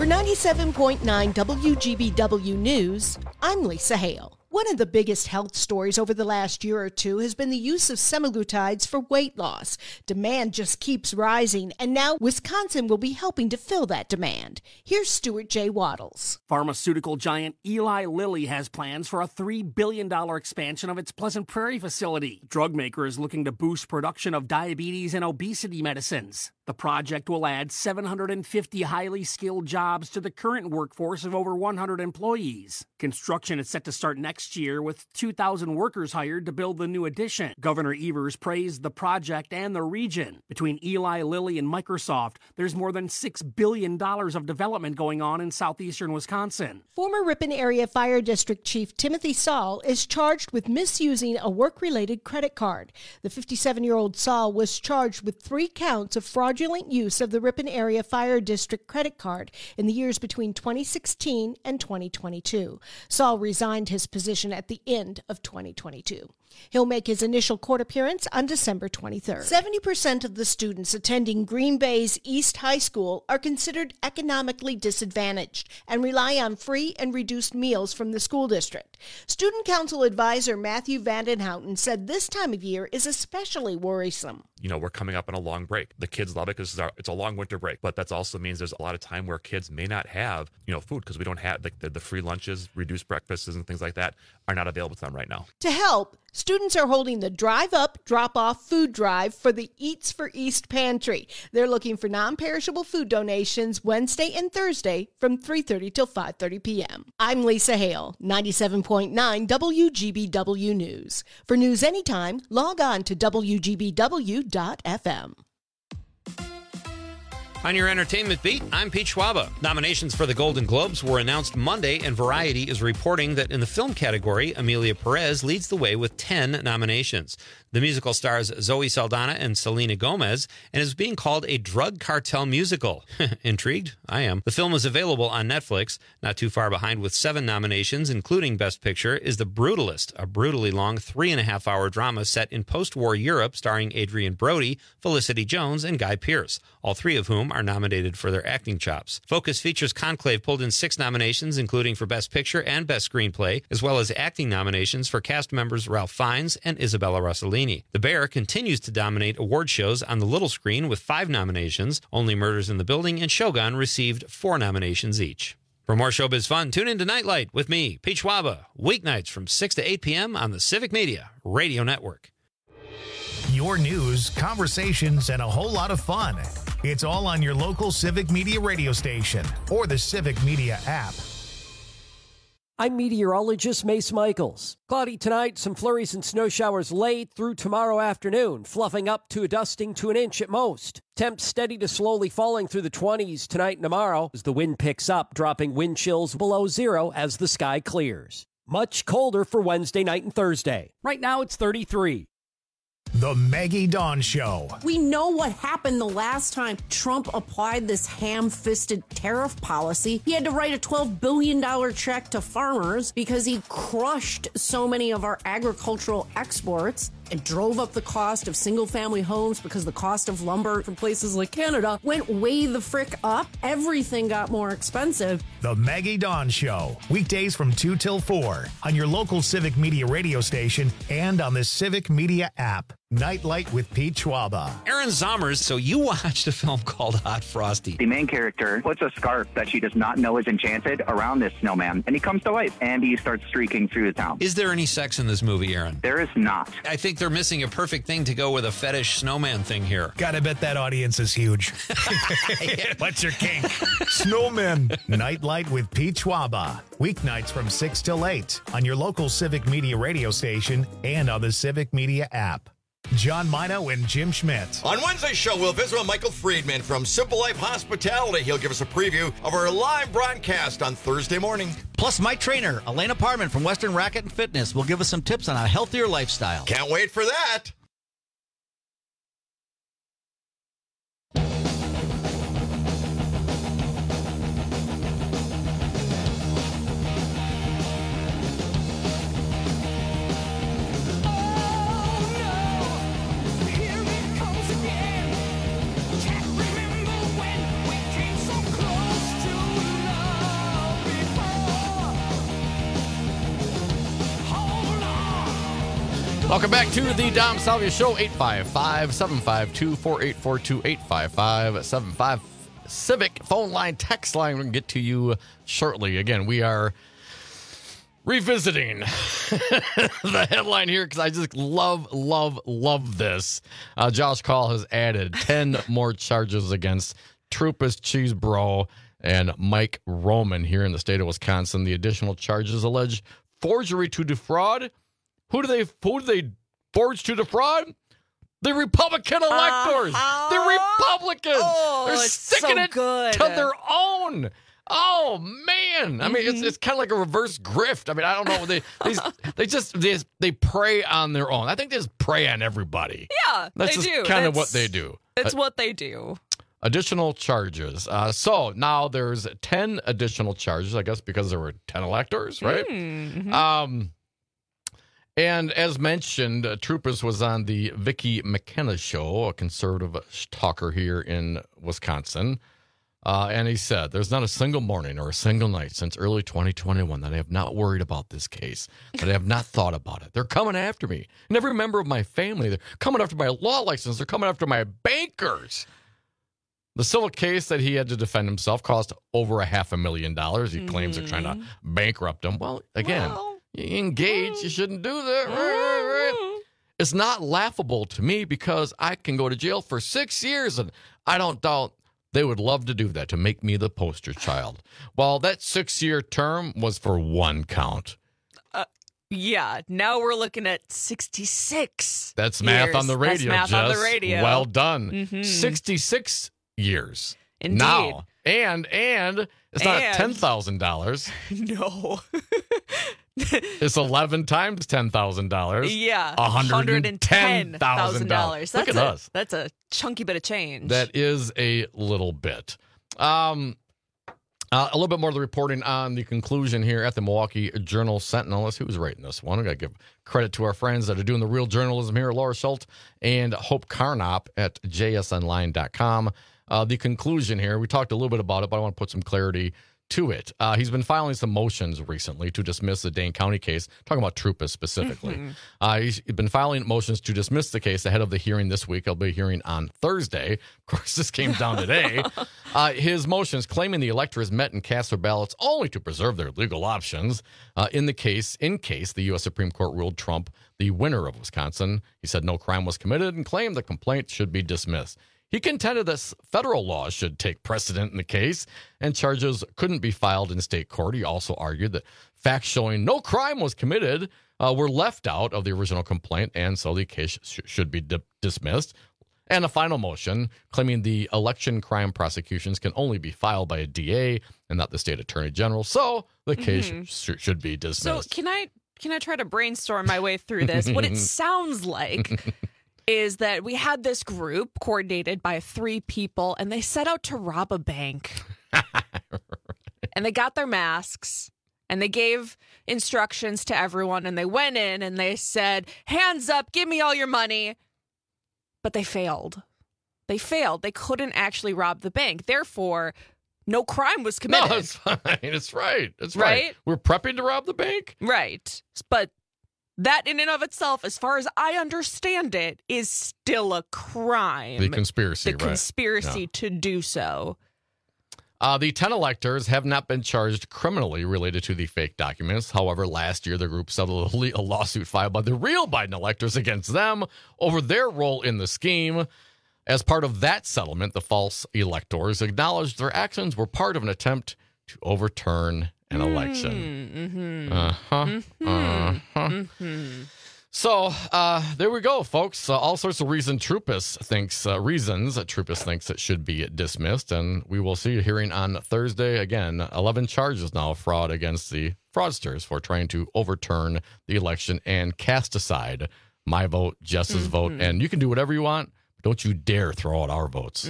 For 97.9 WGBW News, I'm Lisa Hale. One of the biggest health stories over the last year or two has been the use of semaglutides for weight loss. Demand just keeps rising, and now Wisconsin will be helping to fill that demand. Here's Stuart J. Waddles. Pharmaceutical giant Eli Lilly has plans for a $3 billion expansion of its Pleasant Prairie facility. The drug maker is looking to boost production of diabetes and obesity medicines. The project will add 750 highly skilled jobs to the current workforce of over 100 employees. Construction is set to start next year with 2,000 workers hired to build the new addition. Governor Evers praised the project and the region. Between Eli Lilly and Microsoft, there's more than $6 billion of development going on in southeastern Wisconsin. Former Ripon Area Fire District Chief Timothy Saul is charged with misusing a work-related credit card. The 57-year-old Saul was charged with 3 counts of fraudulent use of the Ripon Area Fire District credit card in the years between 2016 and 2022. Saul resigned his position at the end of 2022. He'll make his initial court appearance on December 23rd. 70% of the students attending Green Bay's East High School are considered economically disadvantaged and rely on free and reduced meals from the school district. Student Council Advisor Matthew Vandenhouten said this time of year is especially worrisome. You know, we're coming up on a long break. The kids love it because it's a long winter break, but that also means there's a lot of time where kids may not have, food because we don't have the free lunches, reduced breakfasts and things like that are not available to them right now. To help, students are holding the Drive Up, Drop Off food drive for the Eats for East Pantry. They're looking for non-perishable food donations Wednesday and Thursday from 3:30 till 5:30 p.m. I'm Lisa Hale, 97.9 WGBW News. For news anytime, log on to WGBW.FM. On your entertainment beat, I'm Pete Schwaba. Nominations for the Golden Globes were announced Monday, and Variety is reporting that in the film category, Amelia Perez leads the way with 10 nominations. The musical stars Zoe Saldana and Selena Gomez and is being called a drug cartel musical. Intrigued? I am. The film is available on Netflix. Not too far behind with 7 nominations, including Best Picture, is The Brutalist, a brutally long 3.5-hour drama set in post-war Europe starring Adrian Brody, Felicity Jones, and Guy Pearce, all 3 of whom are nominated for their acting chops. Focus Features Conclave pulled in 6 nominations, including for Best Picture and Best Screenplay, as well as acting nominations for cast members Ralph Fiennes and Isabella Rossellini. The Bear continues to dominate award shows on the little screen with 5 nominations. Only Murders in the Building and Shogun received 4 nominations each. For more showbiz fun, tune in to Nightlight with me, Pete Schwaba, weeknights from 6 to 8 p.m. on the Civic Media Radio Network. Your news, conversations, and a whole lot of fun. It's all on your local Civic Media radio station or the Civic Media app. I'm meteorologist Mace Michaels. Cloudy tonight, some flurries and snow showers late through tomorrow afternoon, fluffing up to a dusting to an inch at most. Temps steady to slowly falling through the 20s tonight and tomorrow as the wind picks up, dropping wind chills below 0 as the sky clears. Much colder for Wednesday night and Thursday. Right now it's 33. The Maggie Dawn Show. We know what happened the last time Trump applied this ham-fisted tariff policy. He had to write a $12 billion check to farmers because he crushed so many of our agricultural exports and drove up the cost of single-family homes because the cost of lumber from places like Canada went way the frick up. Everything got more expensive. The Maggie Dawn Show. Weekdays from 2 till 4 on your local Civic Media radio station and on the Civic Media app. Nightlight with Pete Schwaba. Aaron Zommers, so you watched a film called Hot Frosty. The main character puts a scarf that she does not know is enchanted around this snowman, and he comes to life, and he starts streaking through the town. Is there any sex in this movie, Aaron? There is not. I think they're missing a perfect thing to go with a fetish snowman thing here. Gotta bet that audience is huge. What's your kink? Snowmen. Nightlight with Pete Schwaba. Weeknights from 6 till 8 on your local Civic Media radio station and on the Civic Media app. John Mino and Jim Schmidt. On Wednesday's show, we'll visit with Michael Friedman from Simple Life Hospitality. He'll give us a preview of our live broadcast on Thursday morning. Plus, my trainer, Elena Parman from Western Racket and Fitness, will give us some tips on a healthier lifestyle. Can't wait for that. Welcome back to the Dom Salvia Show, 855-752-4842, 855-75 Civic phone line, text line. We're going to get to you shortly. Again, we are revisiting the headline here because I just love this. Josh Call has added 10 more charges against Troopus Cheese Bro and Mike Roman here in the state of Wisconsin. The additional charges allege forgery to defraud. Who do they forge to defraud? The Republican electors. The Republicans. They're sticking it to their own. Oh man! I mean, it's kind of like a reverse grift. I mean, I don't know. They prey on their own. I think they just prey on everybody. Yeah, that's just kind of what they do. It's what they do. Additional charges. So now there's 10 additional charges. I guess because there were 10 electors, right? Mm-hmm. And as mentioned, Troopus was on the Vicki McKenna show, a conservative talker here in Wisconsin. And he said, there's not a single morning or a single night since early 2021 that I have not worried about this case, that I have not thought about it. They're coming after me. And every member of my family, they're coming after my law license. They're coming after my bankers. The civil case that he had to defend himself cost over $500,000. He claims they're trying to bankrupt him. Well, again, you engage. You shouldn't do that. Right. It's not laughable to me because I can go to jail for 6 years, and I don't doubt they would love to do that, to make me the poster child. Well, that 6-year term was for one count. Yeah, now we're looking at 66. That's math on the radio, That's math on the radio. Well done. 66 years. Indeed. Now. And it's not $10,000. No. It's 11 times $10,000. Yeah. $110,000. Look at us. That's a chunky bit of change. That is a little bit. A little bit more of the reporting on the conclusion here at the Milwaukee Journal Sentinel. Let's see who's writing this one. I got to give credit to our friends that are doing the real journalism here, Laura Schultz and Hope Carnop at jsonline.com. The conclusion here, we talked a little bit about it, but I want to put some clarity to it. He's been filing some motions recently to dismiss the Dane County case, talking about Troopus specifically. He's been filing motions to dismiss the case ahead of the hearing this week. I'll be hearing on Thursday. Of course, this came down today. His motions claiming the electors met and cast their ballots only to preserve their legal options. In case the U.S. Supreme Court ruled Trump the winner of Wisconsin. He said no crime was committed and claimed the complaint should be dismissed. He contended that federal law should take precedent in the case and charges couldn't be filed in state court. He also argued that facts showing no crime was committed were left out of the original complaint, and so the case should be dismissed. And a final motion claiming the election crime prosecutions can only be filed by a DA and not the state attorney general, so the case should be dismissed. So can I try to brainstorm my way through this? What it sounds like is that we had this group coordinated by 3 people, and they set out to rob a bank. And they got their masks, and they gave instructions to everyone, and they went in, and they said, hands up, give me all your money. But they failed. They couldn't actually rob the bank. Therefore, no crime was committed. No, it's fine. It's right. It's right. We're prepping to rob the bank? Right. But that in and of itself, as far as I understand it, is still a crime. The conspiracy, The conspiracy to do so. The 10 electors have not been charged criminally related to the fake documents. However, last year, the group settled a lawsuit filed by the real Biden electors against them over their role in the scheme. As part of that settlement, the false electors acknowledged their actions were part of an attempt to overturn an election. So there we go, folks. All sorts of reasons Troopus thinks it should be dismissed, and we will see a hearing on Thursday. Again, 11 charges now of fraud against the fraudsters for trying to overturn the election and cast aside my vote, Jess's vote, and you can do whatever you want. But don't you dare throw out our votes.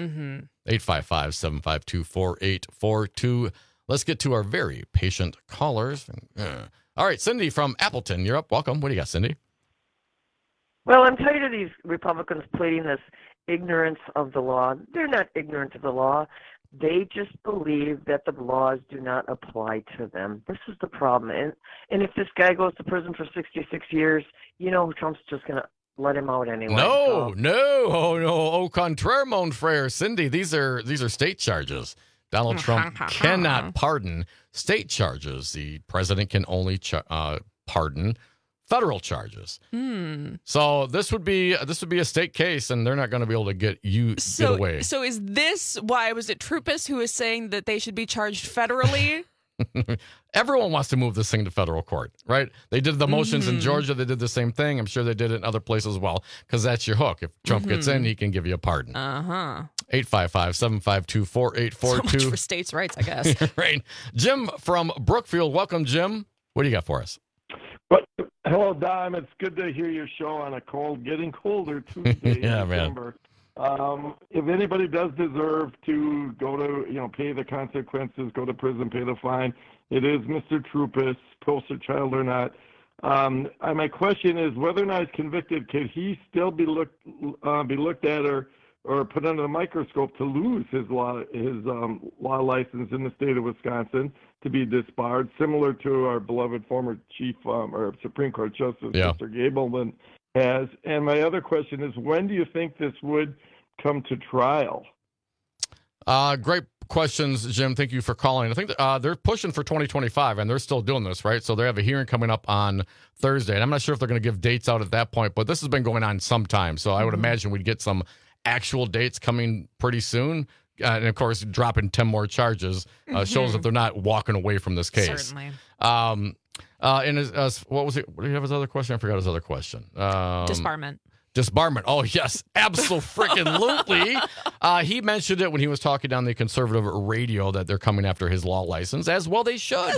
855-752-4842. Let's get to our very patient callers. All right, Cindy from Appleton, you're up. Welcome. What do you got, Cindy? Well, I'm tired of these Republicans pleading this ignorance of the law. They're not ignorant of the law. They just believe that the laws do not apply to them. This is the problem. And if this guy goes to prison for 66 years, Trump's just going to let him out anyway. No. Au contraire, mon frere. Cindy, these are state charges. Donald Trump cannot pardon state charges. The president can only pardon federal charges. So this would be a state case, and they're not going to be able to get away. So is this why was it Troupis who was saying that they should be charged federally? Everyone wants to move this thing to federal court, right? They did the motions in Georgia. They did the same thing. I'm sure they did it in other places as well, because that's your hook. If Trump gets in, he can give you a pardon. 855-752-4842. So much for states' rights, I guess. Right. Jim from Brookfield. Welcome, Jim. What do you got for us? Hello, Dom. It's good to hear your show on a getting colder Tuesday in December. If anybody does deserve to go to, pay the consequences, go to prison, pay the fine, it is Mr. Troupis, poster child or not. My question is whether or not he's convicted, could he still be looked at or put under the microscope to lose his law license in the state of Wisconsin, to be disbarred, similar to our beloved former Chief or Supreme Court Justice, Mr. Gableman has. And my other question is, when do you think this would come to trial? Great questions, Jim. Thank you for calling. I think they're pushing for 2025, and they're still doing this, right? So they have a hearing coming up on Thursday, and I'm not sure if they're going to give dates out at that point, but this has been going on some time, so I would imagine we'd get some actual dates coming pretty soon. And, of course, dropping 10 more charges shows that they're not walking away from this case. Certainly. And what was it? What do you have his other question? I forgot his other question. Disbarment. Disbarment. Oh, yes. Absolutely. He mentioned it when he was talking on the conservative radio that they're coming after his law license. As well they should.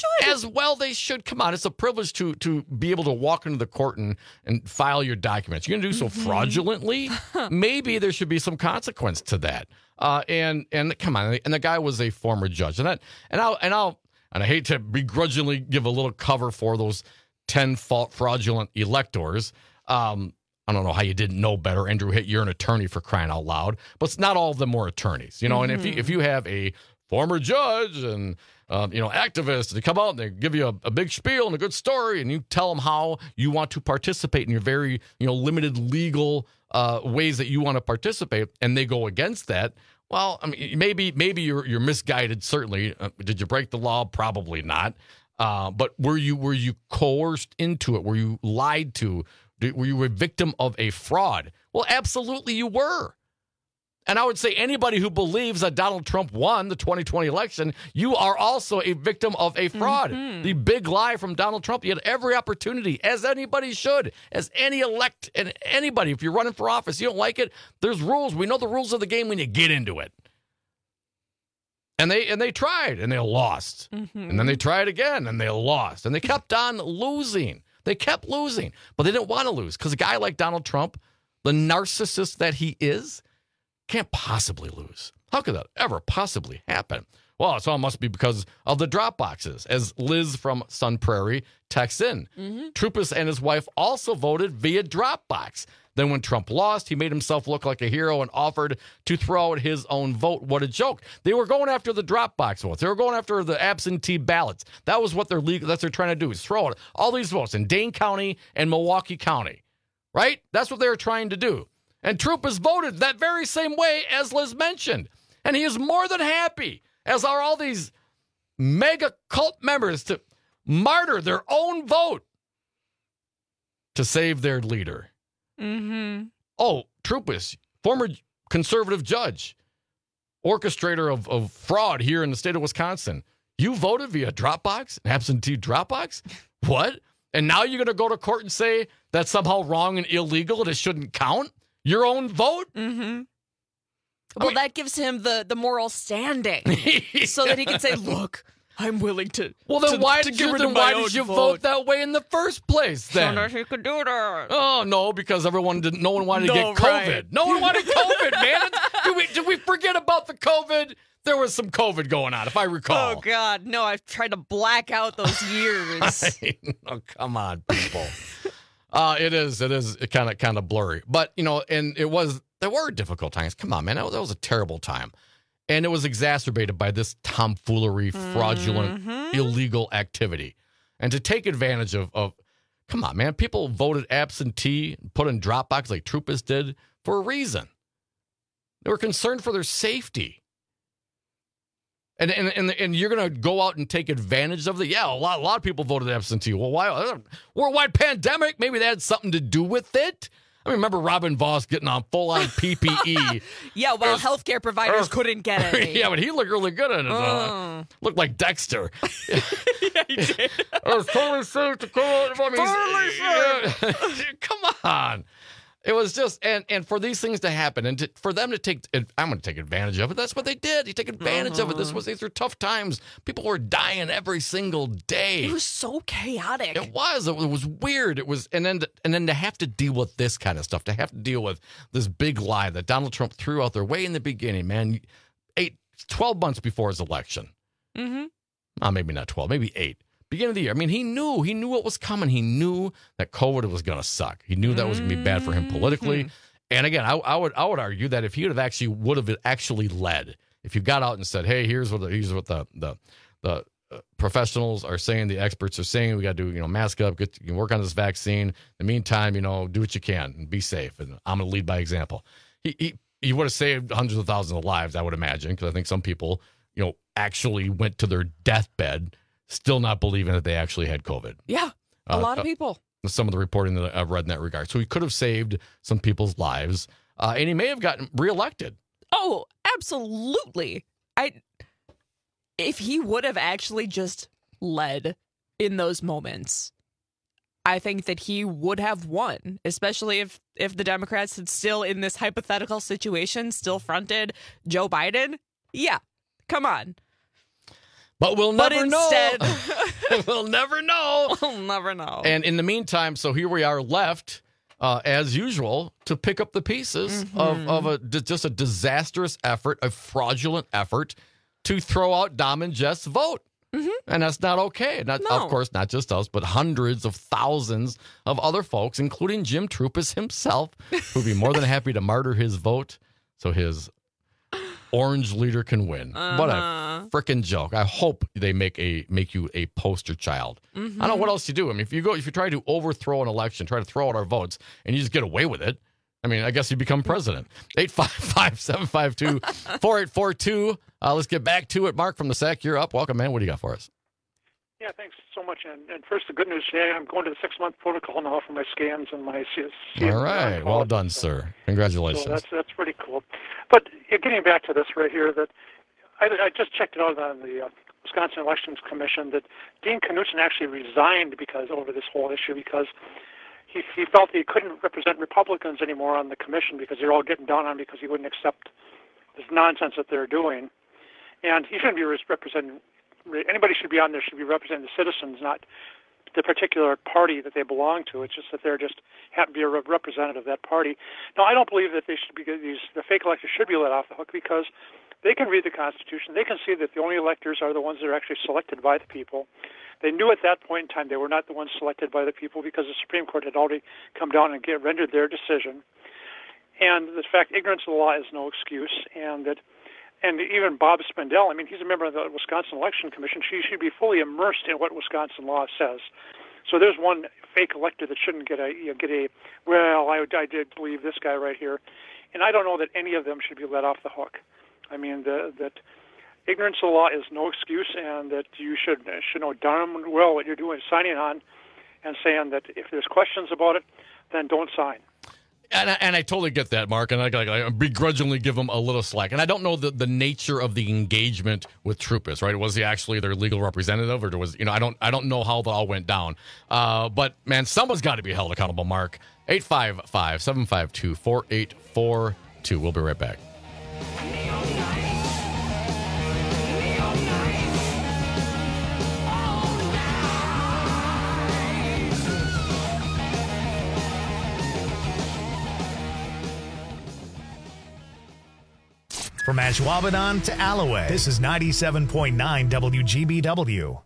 Come on. It's a privilege to be able to walk into the court and file your documents. You're going to do so fraudulently? Maybe there should be some consequence to that. And come on. And the guy was a former judge. And I hate to begrudgingly give a little cover for those 10 fraudulent electors. I don't know how you didn't know better, Andrew Hitt. You're an attorney, for crying out loud. But not all of them were attorneys, And if you have a former judge and activists, they come out and they give you a big spiel and a good story, and you tell them how you want to participate in your very limited legal ways that you want to participate, and they go against that. Well, I mean, maybe you're misguided. Certainly, did you break the law? Probably not. But were you coerced into it? Were you lied to? Were you a victim of a fraud? Well, absolutely you were. And I would say anybody who believes that Donald Trump won the 2020 election, you are also a victim of a fraud. The big lie from Donald Trump. You had every opportunity, as anybody should, as anybody. If you're running for office, you don't like it, there's rules. We know the rules of the game when you get into it. And they tried, and they lost. And then they tried again, and they lost. And they kept on losing. They kept losing, but they didn't want to lose because a guy like Donald Trump, the narcissist that he is, can't possibly lose. How could that ever possibly happen? Well, it all must be because of the drop boxes, as Liz from Sun Prairie texts in. Troupis and his wife also voted via Dropbox. Then when Trump lost, he made himself look like a hero and offered to throw out his own vote. What a joke. They were going after the Dropbox votes. They were going after the absentee ballots. That was what they're trying to do, is throw out all these votes in Dane County and Milwaukee County. Right? That's what they were trying to do. And Troupis voted that very same way as Liz mentioned. And he is more than happy, as are all these mega cult members, to martyr their own vote to save their leader. Oh, Troupis, former conservative judge, orchestrator of fraud here in the state of Wisconsin. You voted via Dropbox, an absentee Dropbox? What? And now you're going to go to court and say that's somehow wrong and illegal and it shouldn't count? Your own vote? Well, that gives him the moral standing so that he can say, look, I'm willing to. Well, then why did you vote that way in the first place? Then so that he could do that. Oh no, because no one wanted to get COVID. Right. No one wanted COVID, man. Did we forget about the COVID? There was some COVID going on, if I recall. Oh God, no! I've tried to black out those years. Oh, come on, people. It is kind of blurry, but and there were difficult times. Come on, man, that was a terrible time. And it was exacerbated by this tomfoolery, fraudulent, illegal activity. And to take advantage of, come on, man, people voted absentee, put in drop box like Troupas did for a reason. They were concerned for their safety. And you're going to go out and take advantage of it? Yeah, a lot of people voted absentee. Well, why? Worldwide pandemic, maybe that had something to do with it. I remember Robin Voss getting on full-on PPE. Yeah, well, healthcare providers couldn't get it. Yeah, but he looked really good in it. Looked like Dexter. Yeah, he did. It was totally safe to go out. Totally safe. Come on. It was just, and for these things to happen, and for them to take, I'm going to take advantage of it. That's what they did. You take advantage of it. These were tough times. People were dying every single day. It was so chaotic. It was weird. It was, and then to have to deal with this kind of stuff, to have to deal with this big lie that Donald Trump threw out there way in the beginning, man, 12 months before his election. Maybe not 12, maybe 8. Beginning of the year. I mean, he knew what was coming. He knew that COVID was going to suck. He knew that was going to be bad for him politically. And again, I would argue that if he would have actually led, if you got out and said, "Hey, here's what the professionals are saying, the experts are saying, we got to do, mask up, work on this vaccine. In the meantime, do what you can and be safe. And I'm going to lead by example." He would have saved hundreds of thousands of lives, I would imagine, because I think some people, actually went to their deathbed still not believing that they actually had COVID. Yeah, a lot of people. Some of the reporting that I've read in that regard. So he could have saved some people's lives, and he may have gotten reelected. Oh, absolutely. If he would have actually just led in those moments, I think that he would have won, especially if the Democrats had still, in this hypothetical situation, still fronted Joe Biden. Yeah, come on. But we'll never know. We'll never know. We'll never know. And in the meantime, so here we are left, as usual, to pick up the pieces of just a disastrous effort, a fraudulent effort to throw out Dom and Jeff's vote. And that's not okay. Of course, not just us, but hundreds of thousands of other folks, including Jim Troupas himself, who'd be more than happy to martyr his vote so his orange leader can win. What a freaking joke. I hope they make you a poster child. I don't know what else you do. I mean, if you try to overthrow an election, try to throw out our votes, and you just get away with it, I mean, I guess you become president. 855-752-4842. Let's get back to it. Mark from the SAC, you're up. Welcome, man. What do you got for us? Yeah, thanks so much. And first, the good news today, I'm going to the 6-month protocol now for my scans and my CS. All right. Well done, sir. Congratulations. So that's pretty cool. But getting back to this right here, that I just checked it out on the Wisconsin Elections Commission, that Dean Knutson actually resigned over this whole issue because he felt he couldn't represent Republicans anymore on the commission because they're all getting down on him because he wouldn't accept this nonsense that they're doing. And he shouldn't be representing. Anybody should be on there should be representing the citizens, not the particular party that they belong to. It's just that they're just happen to be a representative of that party. Now, I don't believe that they should be the fake electors should be let off the hook because they can read the Constitution. They can see that the only electors are the ones that are actually selected by the people. They knew at that point in time they were not the ones selected by the people because the Supreme Court had already come down and rendered their decision. And the fact ignorance of the law is no excuse, and even Bob Spindell, I mean, he's a member of the Wisconsin Election Commission. She should be fully immersed in what Wisconsin law says. So there's one fake elector that shouldn't get a well, I did believe this guy right here. And I don't know that any of them should be let off the hook. I mean, that ignorance of the law is no excuse, and that you should know darn well what you're doing, signing on and saying that if there's questions about it, then don't sign. And I totally get that, Mark, and I begrudgingly give him a little slack. And I don't know the nature of the engagement with Troupas, right? Was he actually their legal representative, or was I don't know how that all went down. But man, someone's got to be held accountable. Mark, 855-752-4842. We'll be right back. From Ashwaubenon to Alloway, this is 97.9 WGBW.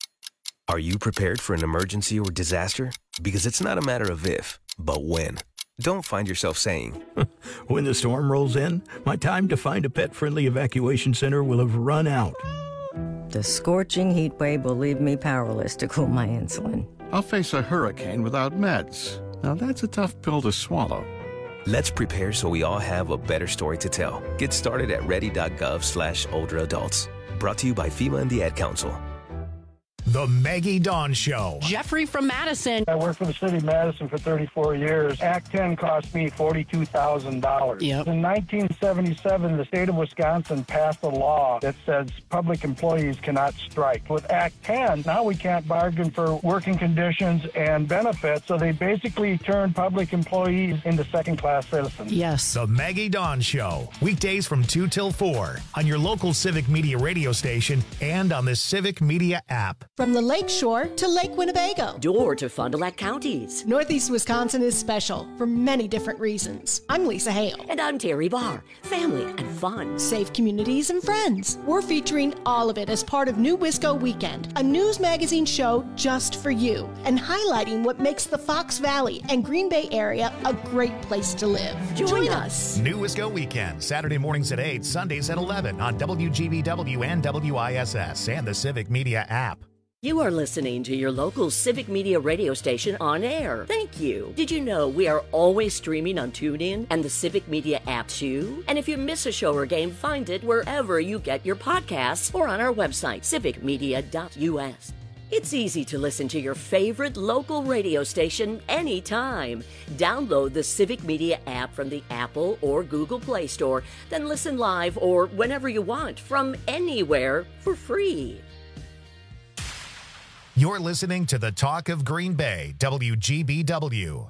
Are you prepared for an emergency or disaster? Because it's not a matter of if, but when. don't find yourself saying, when the storm rolls in, my time to find a pet-friendly evacuation center will have run out. The scorching heat wave will leave me powerless to cool my insulin. I'll face a hurricane without meds. Now that's a tough pill to swallow. Let's prepare so we all have a better story to tell. Get started at ready.gov/older adults. Brought to you by FEMA and the Ad Council. The Maggie Dawn Show. Jeffrey from Madison. I worked for the city of Madison for 34 years. Act 10 cost me $42,000. Yep. In 1977, the state of Wisconsin passed a law that says public employees cannot strike. With Act 10, now we can't bargain for working conditions and benefits, so they basically turned public employees into second-class citizens. Yes. The Maggie Dawn Show. Weekdays from 2 till 4 on your local Civic Media radio station and on the Civic Media app. From the Lake Shore to Lake Winnebago. Door to Fond du Lac counties. Northeast Wisconsin is special for many different reasons. I'm Lisa Hale. And I'm Terry Barr. Family and fun. Safe communities and friends. We're featuring all of it as part of New Wisco Weekend, a news magazine show just for you, and highlighting what makes the Fox Valley and Green Bay area a great place to live. Join us. New Wisco Weekend, Saturday mornings at 8, Sundays at 11 on WGBW and WISS and the Civic Media app. You are listening to your local Civic Media radio station on air. Thank you. Did you know we are always streaming on TuneIn and the Civic Media app too? And if you miss a show or game, find it wherever you get your podcasts or on our website, civicmedia.us. It's easy to listen to your favorite local radio station anytime. Download the Civic Media app from the Apple or Google Play Store, then listen live or whenever you want from anywhere for free. You're listening to the Talk of Green Bay, WGBW.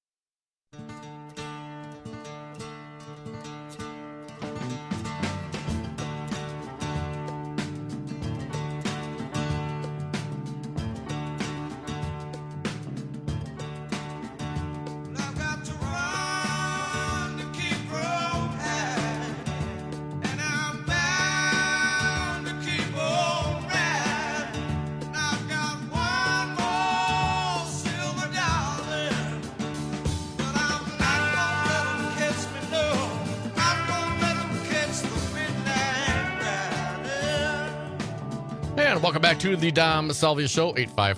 And welcome back to the Dom Salvia Show,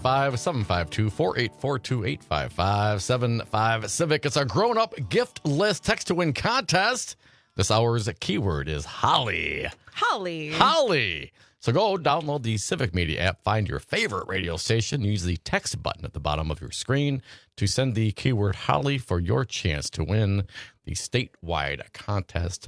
855-752-4842, 855-75 Civic. It's our grown-up gift list text to win contest. This hour's keyword is Holly. Holly. Holly. So go download the Civic Media app, find your favorite radio station, use the text button at the bottom of your screen to send the keyword Holly for your chance to win the statewide contest,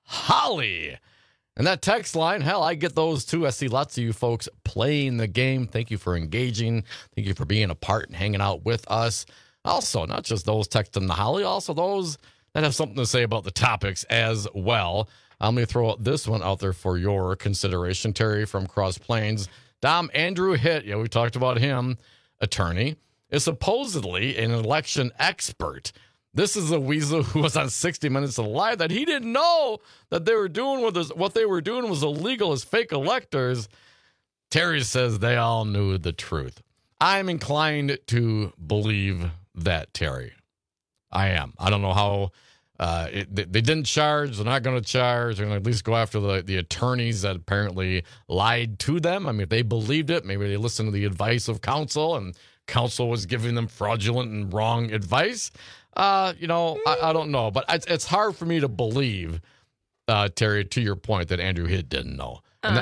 Holly. And that text line, hell, I get those too. I see lots of you folks playing the game. Thank you for engaging. Thank you for being a part and hanging out with us. Also, not just those texting the Holly, also those that have something to say about the topics as well. I'm going to throw this one out there for your consideration. Terry from Cross Plains. Dom, Andrew Hitt, we talked about him, attorney, is supposedly an election expert. This is a weasel who was on 60 Minutes to Live that he didn't know that they were doing with this, what they were doing was illegal as fake electors. Terry says they all knew the truth. I'm inclined to believe that, Terry. I am. I don't know how they didn't charge. They're not going to charge. They're going to at least go after the attorneys that apparently lied to them. I mean, if they believed it, maybe they listened to the advice of counsel and counsel was giving them fraudulent and wrong advice. I don't know, but it's hard for me to believe, Terry, to your point that Andrew Hitt didn't know. And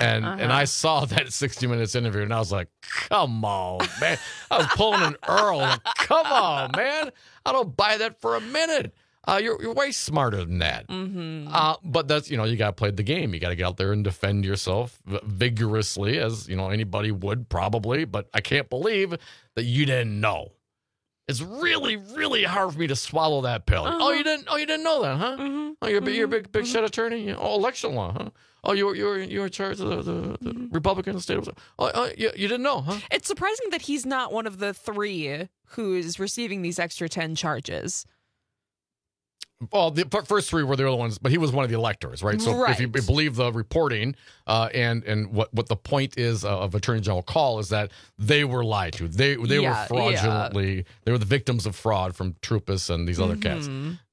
I saw that 60 Minutes interview, and I was like, come on, man. I was pulling an Earl. Like, come on, man. I don't buy that for a minute. You're way smarter than that. Mm-hmm. But that's, you got to play the game. You got to get out there and defend yourself vigorously, as, anybody would probably. But I can't believe that you didn't know. It's really, really hard for me to swallow that pill. Uh-huh. Oh, you didn't know that, huh? Mm-hmm. Oh, you're a big shot attorney. Oh, election law, huh? Oh, you were in charge of the Republican state of. Oh, you didn't know, huh? It's surprising that he's not one of the three who is receiving these extra 10 charges. Well, the first three were the other ones, but he was one of the electors, right? So if you believe the reporting and what the point is of Attorney General Call is that they were lied to. They were fraudulently, they were the victims of fraud from Troupis and these other cats.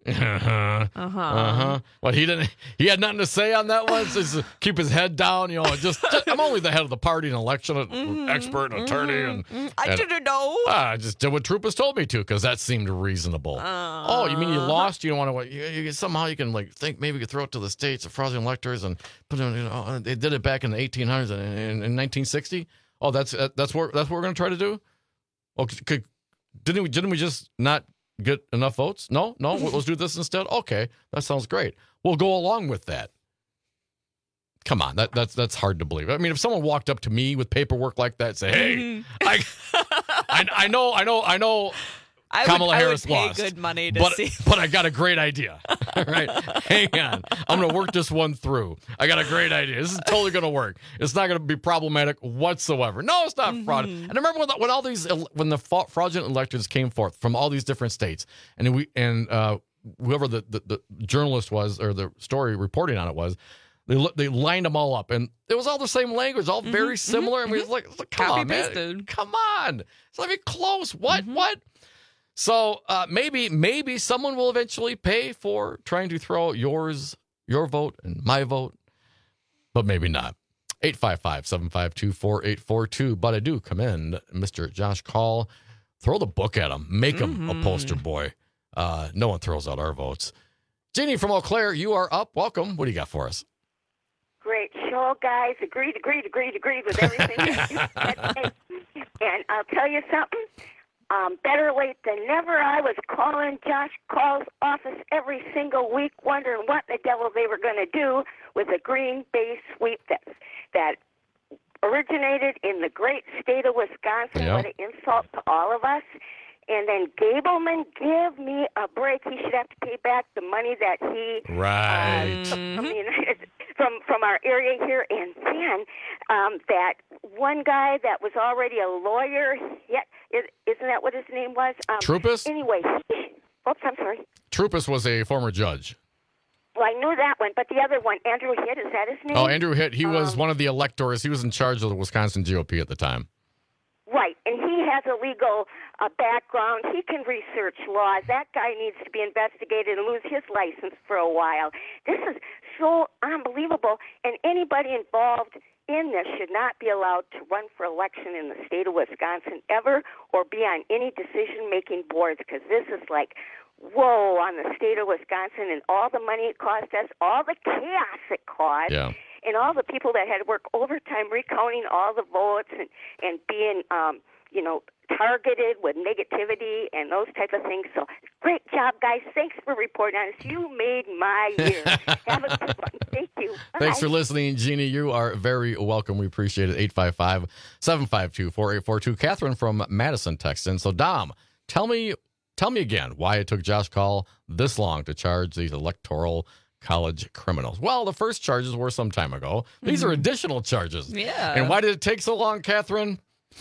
Well, he had nothing to say on that one. Just keep his head down, just I'm only the head of the party and election expert and attorney. And I didn't know. I just did what Troupis told me to because that seemed reasonable. Oh, you mean you lost? You don't want to, somehow you can think maybe you could throw it to the states of fraudulent electors and put them, they did it back in the 1800s and in 1960. Oh, that's what we're going to try to do? Oh, didn't we just not get enough votes? No, let's do this instead. Okay, that sounds great. We'll go along with that. Come on, that's hard to believe. I mean, if someone walked up to me with paperwork like that, and say, "Hey, I know." Kamala Harris lost. Good money to see. But I got a great idea. All right, hang on. I'm going to work this one through. I got a great idea. This is totally going to work. It's not going to be problematic whatsoever. No, it's not fraud. And I remember when the fraudulent electors came forth from all these different states, and whoever the journalist was or the story reporting on it was. They lined them all up, and it was all the same language, all very similar. And we was like, come on, man. Come on. It's not even close. What? So maybe someone will eventually pay for trying to throw out your vote and my vote, but maybe not. 855-752-4842. But I do commend Mr. Josh Call. Throw the book at him. Make him a poster boy. No one throws out our votes. Jeannie from Eau Claire, you are up. Welcome. What do you got for us? Great show, guys. Agreed with everything that you said. And I'll tell you something. Better late than never. I was calling Josh Call's office every single week wondering what the devil they were going to do with a Green Bay sweep that originated in the great state of Wisconsin. What an insult to all of us. And then Gableman, give me a break. He should have to pay back the money that he from our area here. And then that one guy that was already a lawyer, isn't that what his name was? Troupis? Anyway, I'm sorry. Troupis was a former judge. Well, I knew that one, but the other one, Andrew Hitt, is that his name? Oh, Andrew Hitt. He was one of the electors. He was in charge of the Wisconsin GOP at the time. Right, and he has a legal background. He can research laws. That guy needs to be investigated and lose his license for a while. This is so unbelievable, and anybody involved in this should not be allowed to run for election in the state of Wisconsin ever or be on any decision-making boards, because this is like, whoa, on the state of Wisconsin and all the money it cost us, all the chaos it caused. Yeah. And all the people that had to work overtime recounting all the votes and being, targeted with negativity and those type of things. So great job, guys. Thanks for reporting on us. You made my year. Have a good one. Thank you. Bye. Thanks for listening, Jeannie. You are very welcome. We appreciate it. 855-752-4842. Catherine from Madison texts in. So, Dom, tell me again why it took Josh Call this long to charge these electoral college criminals. Well, the first charges were some time ago. These are additional charges. Yeah. And why did it take so long, Catherine?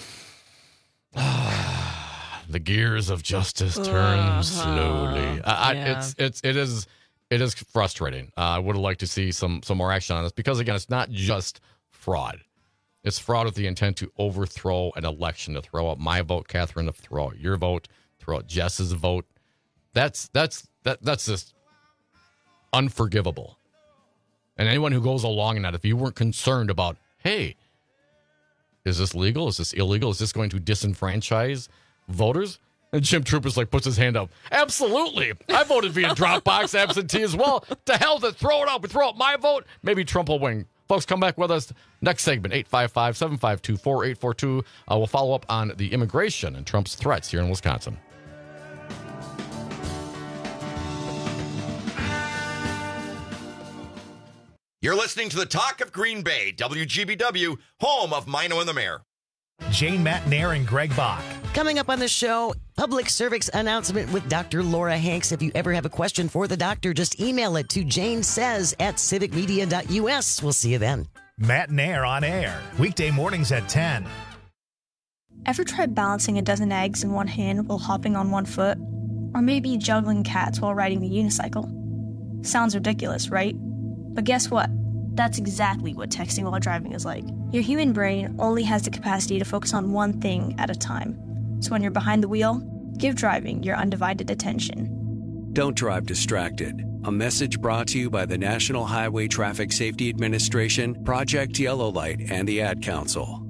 The gears of justice turn slowly. It is frustrating. I would have liked to see some more action on this because, again, it's not just fraud. It's fraud with the intent to overthrow an election, to throw out my vote, Catherine, to throw out your vote, throw out Jess's vote. That's just unforgivable. And anyone who goes along in that, if you weren't concerned about, hey, is this legal? Is this illegal? Is this going to disenfranchise voters? And Jim Troupis puts his hand up. Absolutely. I voted via Dropbox absentee as well. To hell to throw it out. We throw out my vote. Maybe Trump will win. Folks, come back with us. Next segment, 855-752-4842. We'll follow up on the immigration and Trump's threats here in Wisconsin. You're listening to the Talk of Green Bay, WGBW, home of Mino and the Mayor. Jane Matt Nair and Greg Bach. Coming up on the show, public service announcement with Dr. Laura Hanks. If you ever have a question for the doctor, just email it to janesays@civicmedia.us. We'll see you then. Matt Nair on air, weekday mornings at 10. Ever tried balancing a dozen eggs in one hand while hopping on one foot? Or maybe juggling cats while riding the unicycle. Sounds ridiculous, right? But guess what? That's exactly what texting while driving is like. Your human brain only has the capacity to focus on one thing at a time. So when you're behind the wheel, give driving your undivided attention. Don't drive distracted. A message brought to you by the National Highway Traffic Safety Administration, Project Yellow Light, and the Ad Council.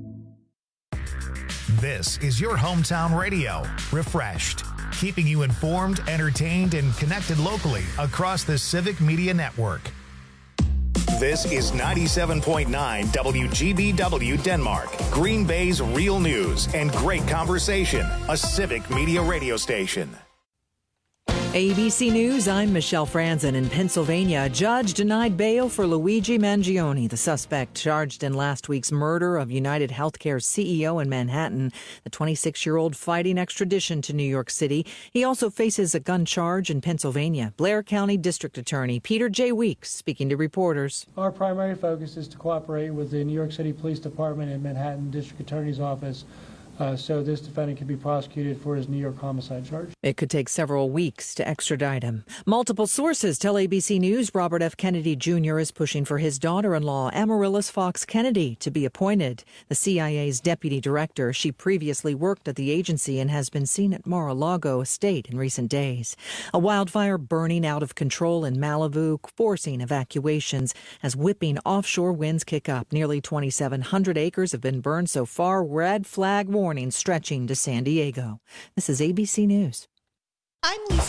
This is your hometown radio, Refreshed, keeping you informed, entertained, and connected locally across the Civic Media Network. This is 97.9 WGBW Denmark, Green Bay's real news and great conversation, a Civic Media radio station. ABC News, I'm Michelle Franzen. In Pennsylvania, a judge denied bail for Luigi Mangione, the suspect charged in last week's murder of United Healthcare's CEO in Manhattan. The 26-year-old fighting extradition to New York City. He also faces a gun charge in Pennsylvania. Blair County District Attorney Peter J. Weeks speaking to reporters. Our primary focus is to cooperate with the New York City Police Department and Manhattan District Attorney's Office so this defendant can be prosecuted for his New York homicide charge. It could take several weeks to extradite him. Multiple sources tell ABC News Robert F. Kennedy Jr. is pushing for his daughter-in-law, Amaryllis Fox Kennedy, to be appointed. The CIA's deputy director, she previously worked at the agency and has been seen at Mar-a-Lago Estate in recent days. A wildfire burning out of control in Malibu, forcing evacuations as whipping offshore winds kick up. Nearly 2,700 acres have been burned so far. Red flag warning stretching to San Diego. This is ABC News. I'm Lisa